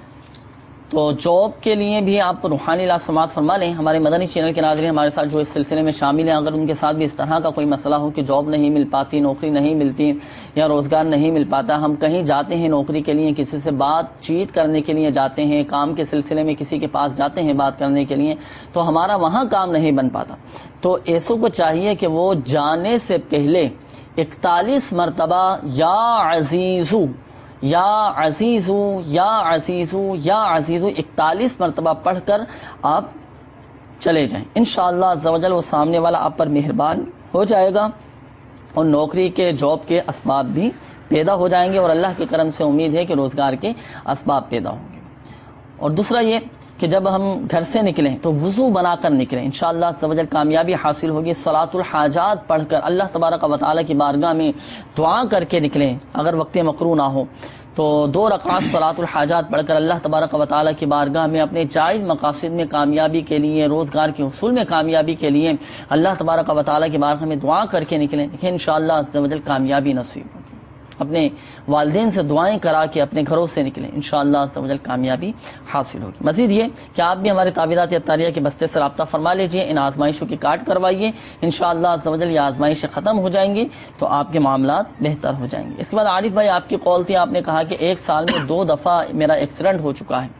تو جاب کے لیے بھی آپ روحانی علاج سماعت فرما لیں. ہمارے مدنی چینل کے ناظرین ہمارے ساتھ جو اس سلسلے میں شامل ہیں, اگر ان کے ساتھ بھی اس طرح کا کوئی مسئلہ ہو کہ جاب نہیں مل پاتی, نوکری نہیں ملتی یا روزگار نہیں مل پاتا, ہم کہیں جاتے ہیں نوکری کے لیے, کسی سے بات چیت کرنے کے لیے جاتے ہیں, کام کے سلسلے میں کسی کے پاس جاتے ہیں بات کرنے کے لیے, تو ہمارا وہاں کام نہیں بن پاتا, تو ایسوں کو چاہیے کہ وہ جانے سے پہلے اکتالیس مرتبہ یا عزیزو یا عزیزو یا عزیزو یا عزیزو اکتالیس مرتبہ پڑھ کر آپ چلے جائیں. انشاءاللہ عز و جل وہ سامنے والا آپ پر مہربان ہو جائے گا اور نوکری کے, جاب کے اسباب بھی پیدا ہو جائیں گے, اور اللہ کے کرم سے امید ہے کہ روزگار کے اسباب پیدا ہوں گے. اور دوسرا یہ کہ جب ہم گھر سے نکلیں تو وضو بنا کر نکلیں, انشاءاللہ عز و جل کامیابی حاصل ہوگی. صلاۃ الحاجات پڑھ کر اللہ تبارک و تعالی کی بارگاہ میں دعا کر کے نکلیں. اگر وقت مکروہ نہ ہو تو دو رکعات صلاۃ الحاجات پڑھ کر اللہ تبارک و تعالی کی بارگاہ میں اپنے جائز مقاصد میں کامیابی کے لیے, روزگار کے حصول میں کامیابی کے لیے اللہ تبارک و تعالی کی بارگاہ میں دعا کر کے نکلیں. دیکھیں انشاءاللہ عز و جل کامیابی نصیب ہوگی. اپنے والدین سے دعائیں کرا کے اپنے گھروں سے نکلیں, انشاءاللہ عز و جل کامیابی حاصل ہوگی. مزید یہ کہ آپ بھی ہمارے تابعات اتاریہ کے بستے سے رابطہ فرما لیجئے, ان آزمائشوں کی کاٹ کروائیے, انشاءاللہ عز و جل یہ آزمائشیں ختم ہو جائیں گی تو آپ کے معاملات بہتر ہو جائیں گے. اس کے بعد عارف بھائی آپ کی قول تھی, آپ نے کہا کہ ایک سال میں دو دفعہ میرا ایکسیڈنٹ ہو چکا ہے,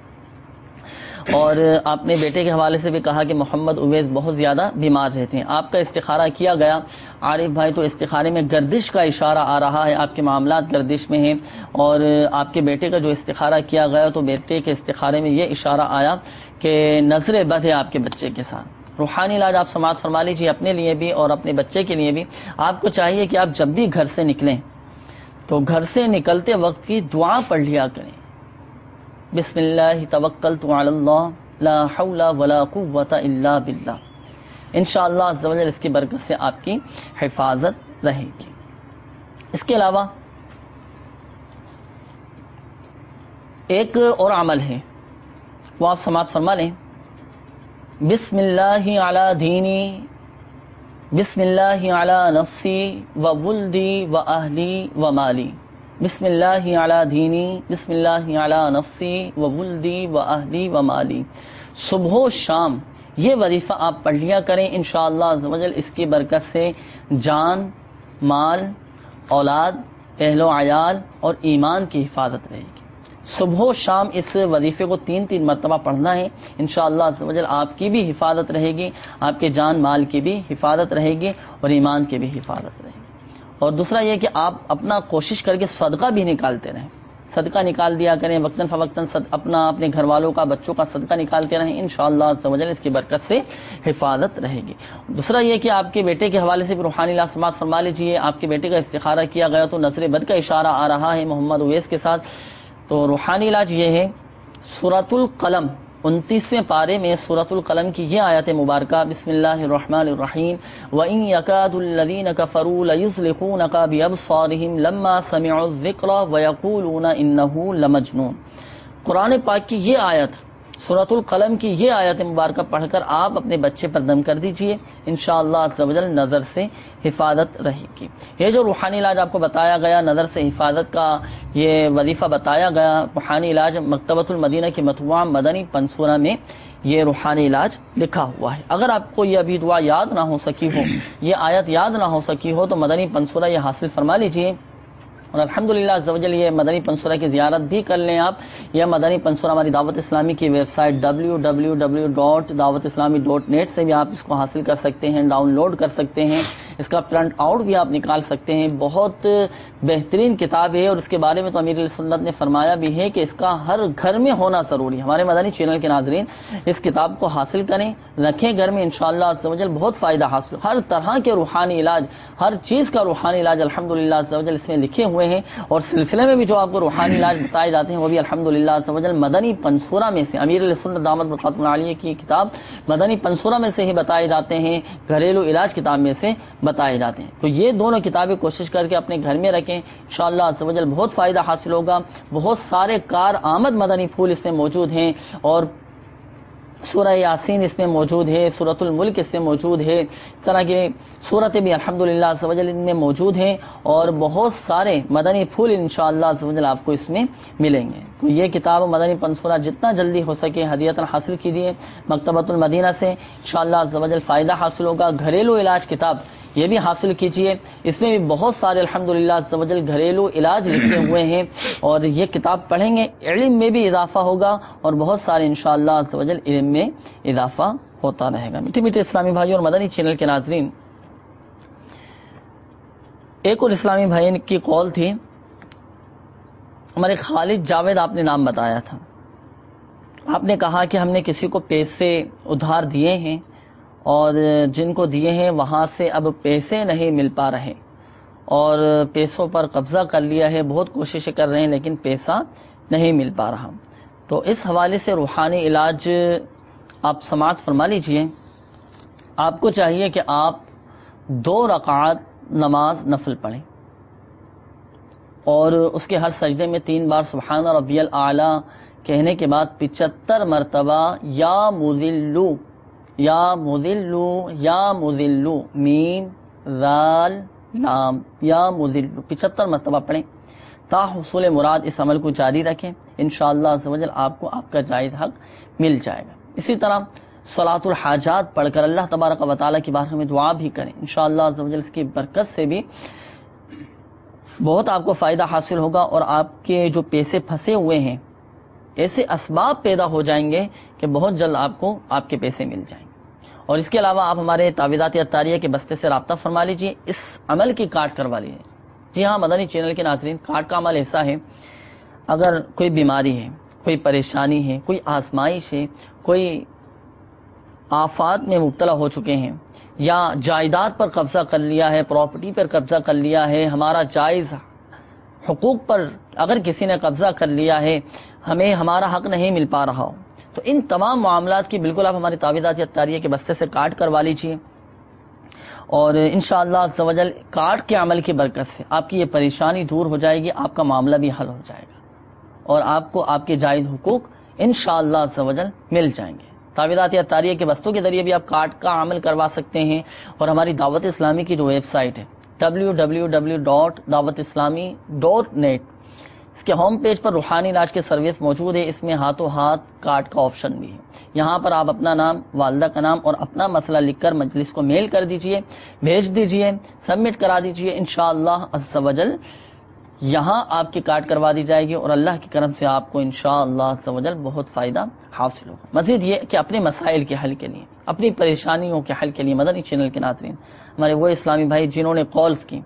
اور آپ نے بیٹے کے حوالے سے بھی کہا کہ محمد اویس بہت زیادہ بیمار رہتے ہیں. آپ کا استخارہ کیا گیا عارف بھائی, تو استخارے میں گردش کا اشارہ آ رہا ہے, آپ کے معاملات گردش میں ہیں. اور آپ کے بیٹے کا جو استخارہ کیا گیا تو بیٹے کے استخارے میں یہ اشارہ آیا کہ نظر بد ہے آپ کے بچے کے ساتھ. روحانی علاج آپ سماعت فرما لیجیے اپنے لیے بھی اور اپنے بچے کے لیے بھی. آپ کو چاہیے کہ آپ جب بھی گھر سے نکلیں تو گھر سے نکلتے وقت کی دعا پڑھ لیا کریں, بسم اللہ توکلت علی اللہ لا حول ولا قوت الا باللہ. انشاءاللہ عز و جل اس کی برکت سے آپ کی حفاظت رہے گی. اس کے علاوہ ایک اور عمل ہے, وہ آپ سماعت فرما لیں. بسم اللہ علی دینی, بسم اللہ علی نفسی و ولدی و اہلی و مالی. بسم اللہ علی دینی, بسم اللہ علی نفسی و ولدی و اہلی و مالی. صبح و شام یہ وظیفہ آپ پڑھ لیا کریں, انشاءاللہ عز و جل اس کی برکت سے جان, مال, اولاد, اہل و عیال اور ایمان کی حفاظت رہے گی. صبح و شام اس وظیفے کو تین تین مرتبہ پڑھنا ہے, انشاءاللہ عز و جل آپ کی بھی حفاظت رہے گی, آپ کے جان مال کی بھی حفاظت رہے گی اور ایمان کی بھی حفاظت رہے گی. اور دوسرا یہ کہ آپ اپنا کوشش کر کے صدقہ بھی نکالتے رہیں, صدقہ نکال دیا کریں وقتاً فوقتاً, اپنا اپنے گھر والوں کا, بچوں کا صدقہ نکالتے رہیں, انشاءاللہ عز و جل اس کی برکت سے حفاظت رہے گی. دوسرا یہ کہ آپ کے بیٹے کے حوالے سے بھی روحانی علاج سماعت فرما لیجیے. آپ کے بیٹے کا استخارہ کیا گیا تو نظر بد کا اشارہ آ رہا ہے محمد اویس کے ساتھ, تو روحانی علاج یہ ہے سورۃ القلم انتیسویں پارے میں سورۃ القلم کی یہ آیت مبارکہ بسم اللہ الرحمن الرحیم وَإِن يَكَادُ الَّذِينَ كَفَرُوا لَيُزْلِقُونَكَ بِأَبْصَارِهِمْ لَمَّا سَمِعُوا الذِّكْرَ وَيَقُولُونَ إِنَّهُ لَمَجْنُونٌ۔ قرآن پاک کی یہ آیت، سورۃ القلم کی یہ آیت مبارکہ پڑھ کر آپ اپنے بچے پر دم کر دیجئے، انشاءاللہ عز و جل نظر سے حفاظت رہے گی۔ یہ جو روحانی علاج آپ کو بتایا گیا، نظر سے حفاظت کا یہ وظیفہ بتایا گیا، روحانی علاج مکتبۃ المدینہ کی مطبوعہ مدنی پنسورہ میں یہ روحانی علاج لکھا ہوا ہے۔ اگر آپ کو یہ ابھی دعا یاد نہ ہو سکی ہو، یہ آیت یاد نہ ہو سکی ہو، تو مدنی پنسورہ یہ حاصل فرما لیجئے، اور الحمدللہ عز و جل یہ مدنی پنسورہ کی زیارت بھی کر لیں آپ۔ یہ مدنی پنسورہ ہماری دعوت اسلامی کی web site W W W dot Dawat Islami dot net سے بھی آپ اس کو حاصل کر سکتے ہیں، ڈاؤن لوڈ کر سکتے ہیں، اس کا پرنٹ آؤٹ بھی آپ نکال سکتے ہیں۔ بہت بہترین کتاب ہے، اور اس کے بارے میں تو امیر سنت نے فرمایا بھی ہے کہ اس کا ہر گھر میں ہونا ضروری ہے۔ ہمارے مدنی چینل کے ناظرین اس کتاب کو حاصل کریں، رکھیں گھر میں، انشاءاللہ عز و جل بہت فائدہ حاصل، ہر طرح کے روحانی علاج، ہر چیز کا روحانی علاج الحمدللہ عز و جل اس میں لکھے ہوئے ہیں، اور سلسلے میں بھی جو آپ کو روحانی علاج بتائے جاتے ہیں وہ بھی الحمدللہ عز و جل مدنی پنسورہ میں سے، امیر سنت دامت برکاتہ العالیہ کی کتاب مدنی پنسورہ میں سے ہی بتائے جاتے ہیں، گھریلو علاج کتاب میں سے بتائے جاتے ہیں۔ تو یہ دونوں کتابیں کوشش کر کے اپنے گھر میں رکھیں، انشاءاللہ عز و جل بہت فائدہ حاصل ہوگا۔ بہت سارے کار آمد مدنی پھول اس میں موجود ہیں، اور سورہ یاسین اس میں موجود ہے، سورۃ الملک اس میں موجود ہے، اس طرح کی صورتیں بھی الحمدللہ عز و جل ان میں موجود ہیں، اور بہت سارے مدنی پھول انشاءاللہ عز و جل آپ کو اس میں ملیں گے۔ تو یہ کتاب مدنی پنسورہ جتنا جلدی ہو سکے ہدیۃً حاصل کیجیے مکتبۃ المدینہ سے، انشاءاللہ عز و جل فائدہ حاصل ہوگا۔ گھریلو علاج کتاب یہ بھی حاصل کیجیے، اس میں بھی بہت سارے الحمدللہ عز و جل گھریلو علاج لکھے ہوئے ہیں، اور یہ کتاب پڑھیں گے علم میں بھی اضافہ ہوگا، اور بہت سارے انشاءاللہ عز و جل علم میں اضافہ ہوتا رہے گا۔ میٹھے میٹھے اسلامی بھائی اور مدنی چینل کے ناظرین، ایک اور اسلامی بھائی کی کال تھی، ہمارے خالد جاوید آپ نے نام بتایا تھا، آپ نے کہا کہ ہم نے کسی کو پیسے ادھار دیے ہیں، اور جن کو دیے ہیں وہاں سے اب پیسے نہیں مل پا رہے، اور پیسوں پر قبضہ کر لیا ہے، بہت کوششیں کر رہے ہیں لیکن پیسہ نہیں مل پا رہا۔ تو اس حوالے سے روحانی علاج آپ سماعت فرما لیجئے۔ آپ کو چاہیے کہ آپ دو رکعات نماز نفل پڑھیں، اور اس کے ہر سجدے میں تین بار سبحان ربی الاعلی کہنے کے بعد پچہتر مرتبہ یا مذلو یا مذلو یا مذلو میم ذال لام یا مذلو پچہتر مرتبہ پڑھیں، تا حصول مراد اس عمل کو جاری رکھیں، انشاءاللہ عز و جل آپ کو آپ کا جائز حق مل جائے گا۔ اسی طرح صلاۃ الحاجات پڑھ کر اللہ تبارک و تعالیٰ کی بارگاہ میں دعا بھی کریں، انشاءاللہ عز و جل اس کی برکت سے بھی بہت آپ کو فائدہ حاصل ہوگا، اور آپ کے جو پیسے پھنسے ہوئے ہیں ایسے اسباب پیدا ہو جائیں گے کہ بہت جلد آپ کو آپ کے پیسے مل جائیں گے۔ اور اس کے علاوہ آپ ہمارے تعویذات عطاریہ کے بستے سے رابطہ فرما لیجئے، اس عمل کی کاٹ کروا لیجئے۔ جی ہاں مدنی چینل کے ناظرین، کاٹ کا عمل ایسا ہے، اگر کوئی بیماری ہے، کوئی پریشانی ہے، کوئی آزمائش ہے، کوئی آفات میں مبتلا ہو چکے ہیں، یا جائیداد پر قبضہ کر لیا ہے، پراپرٹی پر قبضہ کر لیا ہے، ہمارا جائز حقوق پر اگر کسی نے قبضہ کر لیا ہے، ہمیں ہمارا حق نہیں مل پا رہا ہو، تو ان تمام معاملات کی بالکل آپ ہماری تعویذات عطاریہ کے بستے سے کاٹ کروا لیجیے، اور انشاءاللہ عز و جل کاٹ کے عمل کی برکت سے آپ کی یہ پریشانی دور ہو جائے گی، آپ کا معاملہ بھی حل ہو جائے گا، اور آپ کو آپ کے جائز حقوق انشاءاللہ عز و جل مل جائیں گے۔ تعویذات عطاریہ کے بستوں کے ذریعے بھی آپ کاٹ کا عمل کروا سکتے ہیں، اور ہماری دعوت اسلامی کی جو ویب سائٹ ہے W W W dot Dawat Islami dot net, اس کے ہوم پیج پر روحانی علاج کے سروس موجود ہے، اس میں ہاتھوں ہاتھ کارڈ کا آپشن بھی ہے، یہاں پر آپ اپنا نام، والدہ کا نام اور اپنا مسئلہ لکھ کر مجلس کو میل کر دیجئے، بھیج دیجئے، سبمٹ کرا دیجئے، انشاءاللہ عز و جل یہاں آپ کی کارڈ کروا دی جائے گی، اور اللہ کے کرم سے آپ کو انشاءاللہ عز و جل بہت فائدہ حاصل ہوگا۔ مزید یہ کہ اپنے مسائل کے حل کے لیے، اپنی پریشانیوں کے حل کے لیے مدنی چینل کے ناظرین، ہمارے وہ اسلامی بھائی جنہوں نے کالز کی،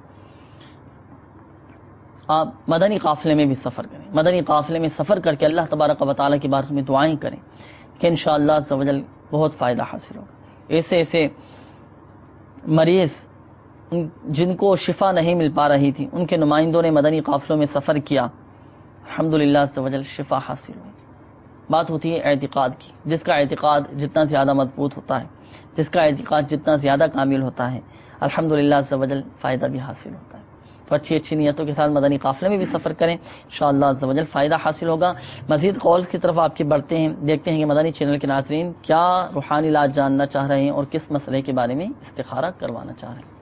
آپ مدنی قافلے میں بھی سفر کریں، مدنی قافلے میں سفر کر کے اللہ تبارک و تعالیٰ کی بارگاہ میں دعائیں کریں کہ انشاءاللہ عز و جل بہت فائدہ حاصل ہوگا۔ ایسے ایسے مریض جن کو شفا نہیں مل پا رہی تھی، ان کے نمائندوں نے مدنی قافلوں میں سفر کیا، الحمدللہ عز و جل شفا حاصل ہوئی۔ بات ہوتی ہے اعتقاد کی. جس کا اعتقاد جتنا زیادہ مضبوط ہوتا ہے، جس کا اعتقاد جتنا زیادہ کامل ہوتا ہے، الحمدللہ عز و جل فائدہ بھی حاصل ہوتا ہے. تو اچھی اچھی نیتوں کے ساتھ مدنی قافلے میں بھی سفر کریں، انشاءاللہ عز و جل فائدہ حاصل ہوگا. مزید کالز کی طرف آپ کے بڑھتے ہیں، دیکھتے ہیں کہ مدنی چینل کے ناظرین کیا روحانی علاج جاننا چاہ رہے ہیں اور کس مسئلے کے بارے میں استخارہ کروانا چاہ رہے ہیں.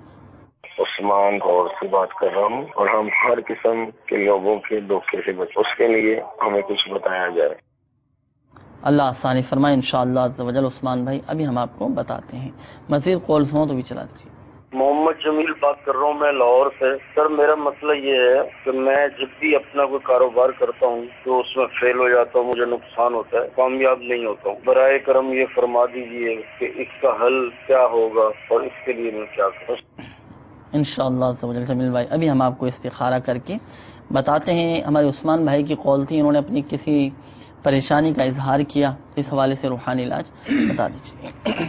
عثمان غور سے بات کر رہا ہوں اور ہم ہر قسم کے لوگوں کے دھوکے سے بچیں، اس کے لیے ہمیں کچھ بتایا جائے. اللہ آسانی فرمائے انشاءاللہ عز و جل. عثمان بھائی ابھی ہم آپ کو بتاتے ہیں، مزید کالز ہوں تو بھی چلا دیجیے. محمد جمیل بات کر رہا ہوں میں لاہور سے. سر میرا مسئلہ یہ ہے کہ میں جب بھی اپنا کوئی کاروبار کرتا ہوں تو اس میں فیل ہو جاتا ہوں، مجھے نقصان ہوتا ہے، کامیاب نہیں ہوتا ہوں. برائے کرم یہ فرما دیجیے کہ اس کا حل کیا ہوگا اور اس کے لیے میں کیا کروں. انشاءاللہ عز و جل. جمیل بھائی ابھی ہم آپ کو استخارہ کر کے بتاتے ہیں. ہمارے عثمان بھائی کی کال تھی، انہوں نے اپنی کسی پریشانی کا اظہار کیا، اس حوالے سے روحانی علاج بتا دیجیے.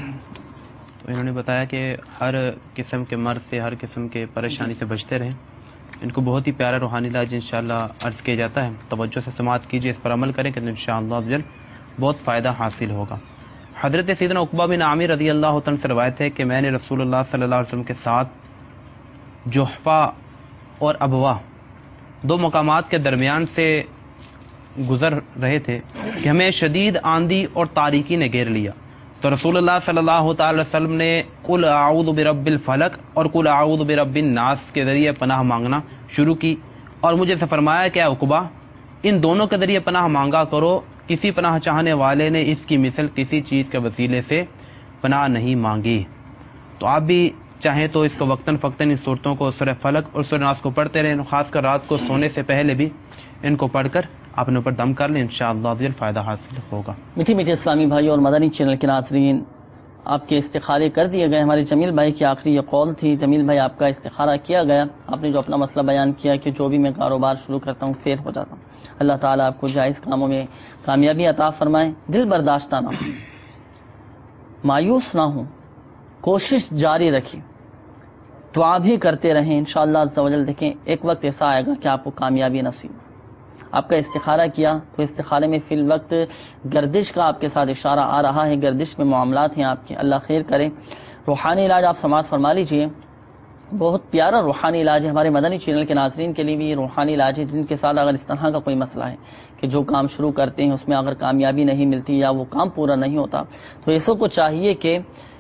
تو انہوں نے بتایا کہ ہر قسم کے مرض سے، ہر قسم کے پریشانی سے بچتے رہیں. ان کو بہت ہی پیارا روحانی علاج انشاءاللہ عرض کیا جاتا ہے. توجہ سے سماعت کیجیے، اس پر عمل کریں کہ انشاءاللہ عز و جل بہت فائدہ حاصل ہوگا. حضرت سیدنا عقبہ بن عامر رضی اللہ عنہ سے روایت ہے کہ میں نے رسول اللہ صلی اللہ علیہ وسلم کے ساتھ جحفہ اور ابوا دو مقامات کے درمیان سے گزر رہے تھے کہ ہمیں شدید آندھی اور تاریکی نے گھیر لیا. تو رسول اللہ صلی اللہ تعالی وسلم نے قل اعوذ برب الفلق اور قل اعوذ برب الناس کے ذریعے پناہ مانگنا شروع کی اور مجھے سے فرمایا کہ اے عقبہ ان دونوں کے ذریعے پناہ مانگا کرو، کسی پناہ چاہنے والے نے اس کی مثل کسی چیز کے وسیلے سے پناہ نہیں مانگی. تو آپ بھی چاہیں تو اس کو وقتاً فوقتاً ان صورتوں کو سورہ فلق اور سورہ ناس کو پڑھتے رہیں، خاص کر رات کو سونے سے پہلے بھی ان کو پڑھ کر اپنے اوپر دم کر لیں، انشاءاللہ فائدہ حاصل ہوگا. میٹھی میٹھے اسلامی بھائی اور مدنی چینل کے ناظرین، آپ کے استخارے کر دیے گئے. ہمارے جمیل بھائی کی آخری یہ قول تھی. جمیل بھائی آپ کا استخارہ کیا گیا، آپ نے جو اپنا مسئلہ بیان کیا کہ جو بھی میں کاروبار شروع کرتا ہوں فیل ہو جاتا ہوں. اللہ تعالیٰ آپ کو جائز کاموں میں کامیابی عطا فرمائے. دل برداشتہ نہ ہو، مایوس نہ ہو، کوشش جاری رکھیں، دعا بھی کرتے رہیں. انشاءاللہ عز و جل دیکھیں ایک وقت ایسا آئے گا کہ آپ کو کامیابی نصیب. آپ کا استخارہ کیا تو استخارے میں فی الوقت گردش کا آپ کے ساتھ اشارہ آ رہا ہے، گردش میں معاملات ہیں آپ کے، اللہ خیر کرے. روحانی علاج آپ سماعت فرما لیجئے، بہت پیارا روحانی علاج ہے. ہمارے مدنی چینل کے ناظرین کے لیے بھی یہ روحانی علاج ہے جن کے ساتھ اگر اس طرح کا کوئی مسئلہ ہے کہ جو کام شروع کرتے ہیں اس میں اگر کامیابی نہیں ملتی یا وہ کام پورا نہیں ہوتا، تو ایسوں کو چاہیے کہ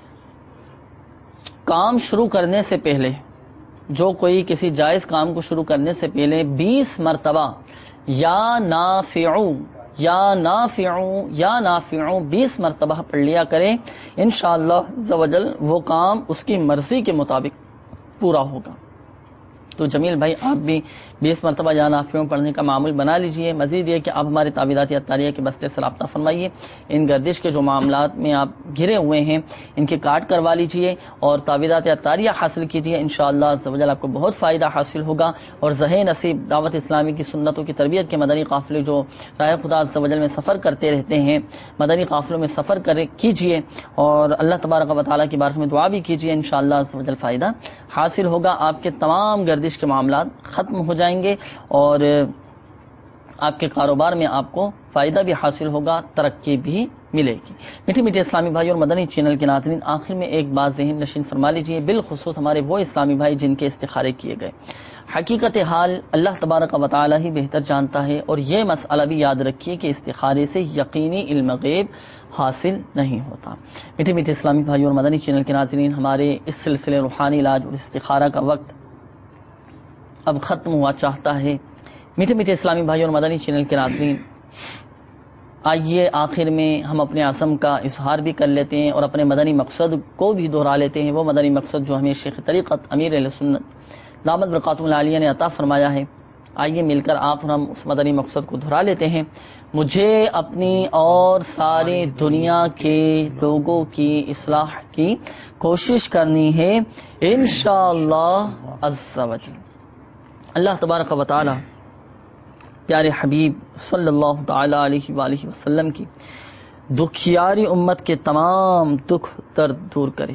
کام شروع کرنے سے پہلے، جو کوئی کسی جائز کام کو شروع کرنے سے پہلے بیس مرتبہ یا نافعو یا نافعو یا نافعو بیس مرتبہ پڑھ لیا کریں. انشاءاللہ عز و جل وہ کام اس کی مرضی کے مطابق پورا ہوگا. تو جمیل بھائی آپ بھی بیس مرتبہ یا نافعوں پڑھنے کا معمول بنا لیجئے. مزید یہ کہ آپ ہمارے تعویذات اتاریہ کے بستے سے رابطہ فرمائیے. ان گردش کے جو معاملات میں آپ گھرے ہوئے ہیں ان کے کاٹ کروا لیجئے اور تعویذات اتاریہ حاصل کیجئے. انشاءاللہ عز و جل آپ کو بہت فائدہ حاصل ہوگا. اور زہ نصیب دعوت اسلامی کی سنتوں کی تربیت کے مدنی قافلے جو راہ خدا عز و جل میں سفر کرتے رہتے ہیں، مدنی قافلوں میں سفر کرے کیجئے اور اللہ تبارک و تعالیٰ کی بارگاہ میں دعا بھی کیجئے. انشاءاللہ عز و جل فائدہ حاصل ہوگا. آپ کے تمام گردش کے معاملات ختم ہو جائیں گے اور آپ کے کاروبار میں آپ کو فائدہ بھی حاصل ہوگا، ترقی بھی ملے گی. میٹھے میٹھے اسلامی بھائی اور مدنی چینل کے ناظرین، آخر میں ایک بات ذہن نشین فرما لیجئے، بالخصوص ہمارے وہ اسلامی بھائی جن کے استخارے کیے گئے. حقیقت حال اللہ تبارک و تعالی ہی بہتر جانتا ہے، اور یہ مسئلہ بھی یاد رکھیے کہ استخارے سے یقینی علم غیب حاصل نہیں ہوتا. میٹھے میٹھے اسلامی بھائی اور مدنی چینل کے ناظرین، ہمارے اس سلسلے روحانی علاج اور استخارہ کا وقت اب ختم ہوا چاہتا ہے. میٹھے میٹھے اسلامی بھائی اور مدنی چینل کے ناظرین، آئیے آخر میں ہم اپنے عزم کا اظہار بھی کر لیتے ہیں اور اپنے مدنی مقصد کو بھی دہرا لیتے ہیں، وہ مدنی مقصد جو ہمیں شیخ طریقت امیر اہل سنت دامت برکاتہ العالیہ نے عطا فرمایا ہے. آئیے مل کر آپ اور ہم اس مدنی مقصد کو دہرا لیتے ہیں. مجھے اپنی اور ساری دنیا کے لوگوں کی اصلاح کی کوشش کرنی ہے انشاءاللہ عز و جل. اللہ تبارک و تعالی پیارے حبیب صلی اللہ تعالی علیہ وآلہ وسلم کی دکھیاری امت کے تمام دکھ درد دور کرے،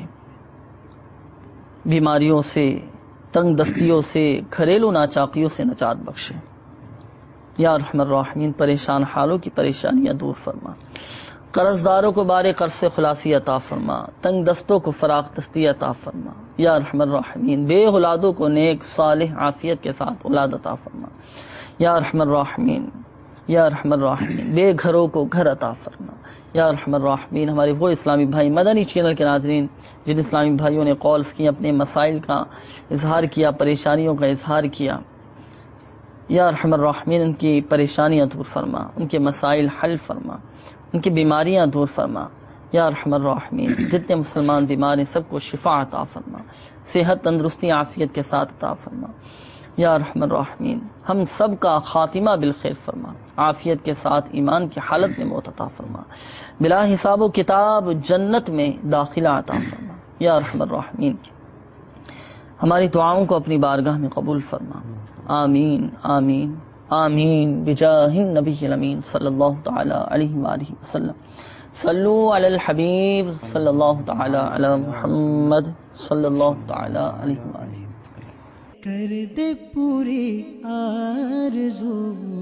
بیماریوں سے، تنگ دستیوں سے، گھریلو ناچاقیوں سے نجات بخشے. یا ارحم الراحمین پریشان حالوں کی پریشانیاں دور فرما، قرض داروں کو بارے قرض سے خلاصی عطا فرما، تنگ دستوں کو فراخ دستی عطا فرما، یا ارحم الراحمین بے اولادوں کو نیک صالح عافیت کے ساتھ اولاد عطا فرما، یا ارحم الراحمین یا ارحم الراحمین بے گھروں کو گھر عطا فرما، یا ارحم الراحمین ہمارے وہ اسلامی بھائی مدنی چینل کے ناظرین جن اسلامی بھائیوں نے کالز کی، اپنے مسائل کا اظہار کیا، پریشانیوں کا اظہار کیا، یا ارحم الراحمین ان کی پریشانیاں دور فرما، ان کے مسائل حل فرما، ان کی بیماریاں دور فرما، یا ارحم الراحمین جتنے مسلمان بیمار ہیں سب کو شفا عطا فرما، صحت تندرستی عافیت کے ساتھ عطا فرما، یا ارحم الراحمین ہم سب کا خاتمہ بالخیر فرما، عافیت کے ساتھ ایمان کی حالت میں موت عطا فرما، بلا حساب و کتاب جنت میں داخلہ عطا فرما، یا ارحم الراحمین ہماری دعاؤں کو اپنی بارگاہ میں قبول فرما، آمین آمین آمین بجاہ النبی الامین صلی اللہ تعالی علیہ وآلہ وسلم، صلو علی الحبیب صلی اللہ تعالی علی محمد صلی اللہ تعالی علیہ وآلہ کر دے پوری آرزو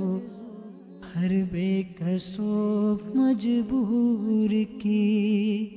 ہر بے کسو مجبور کی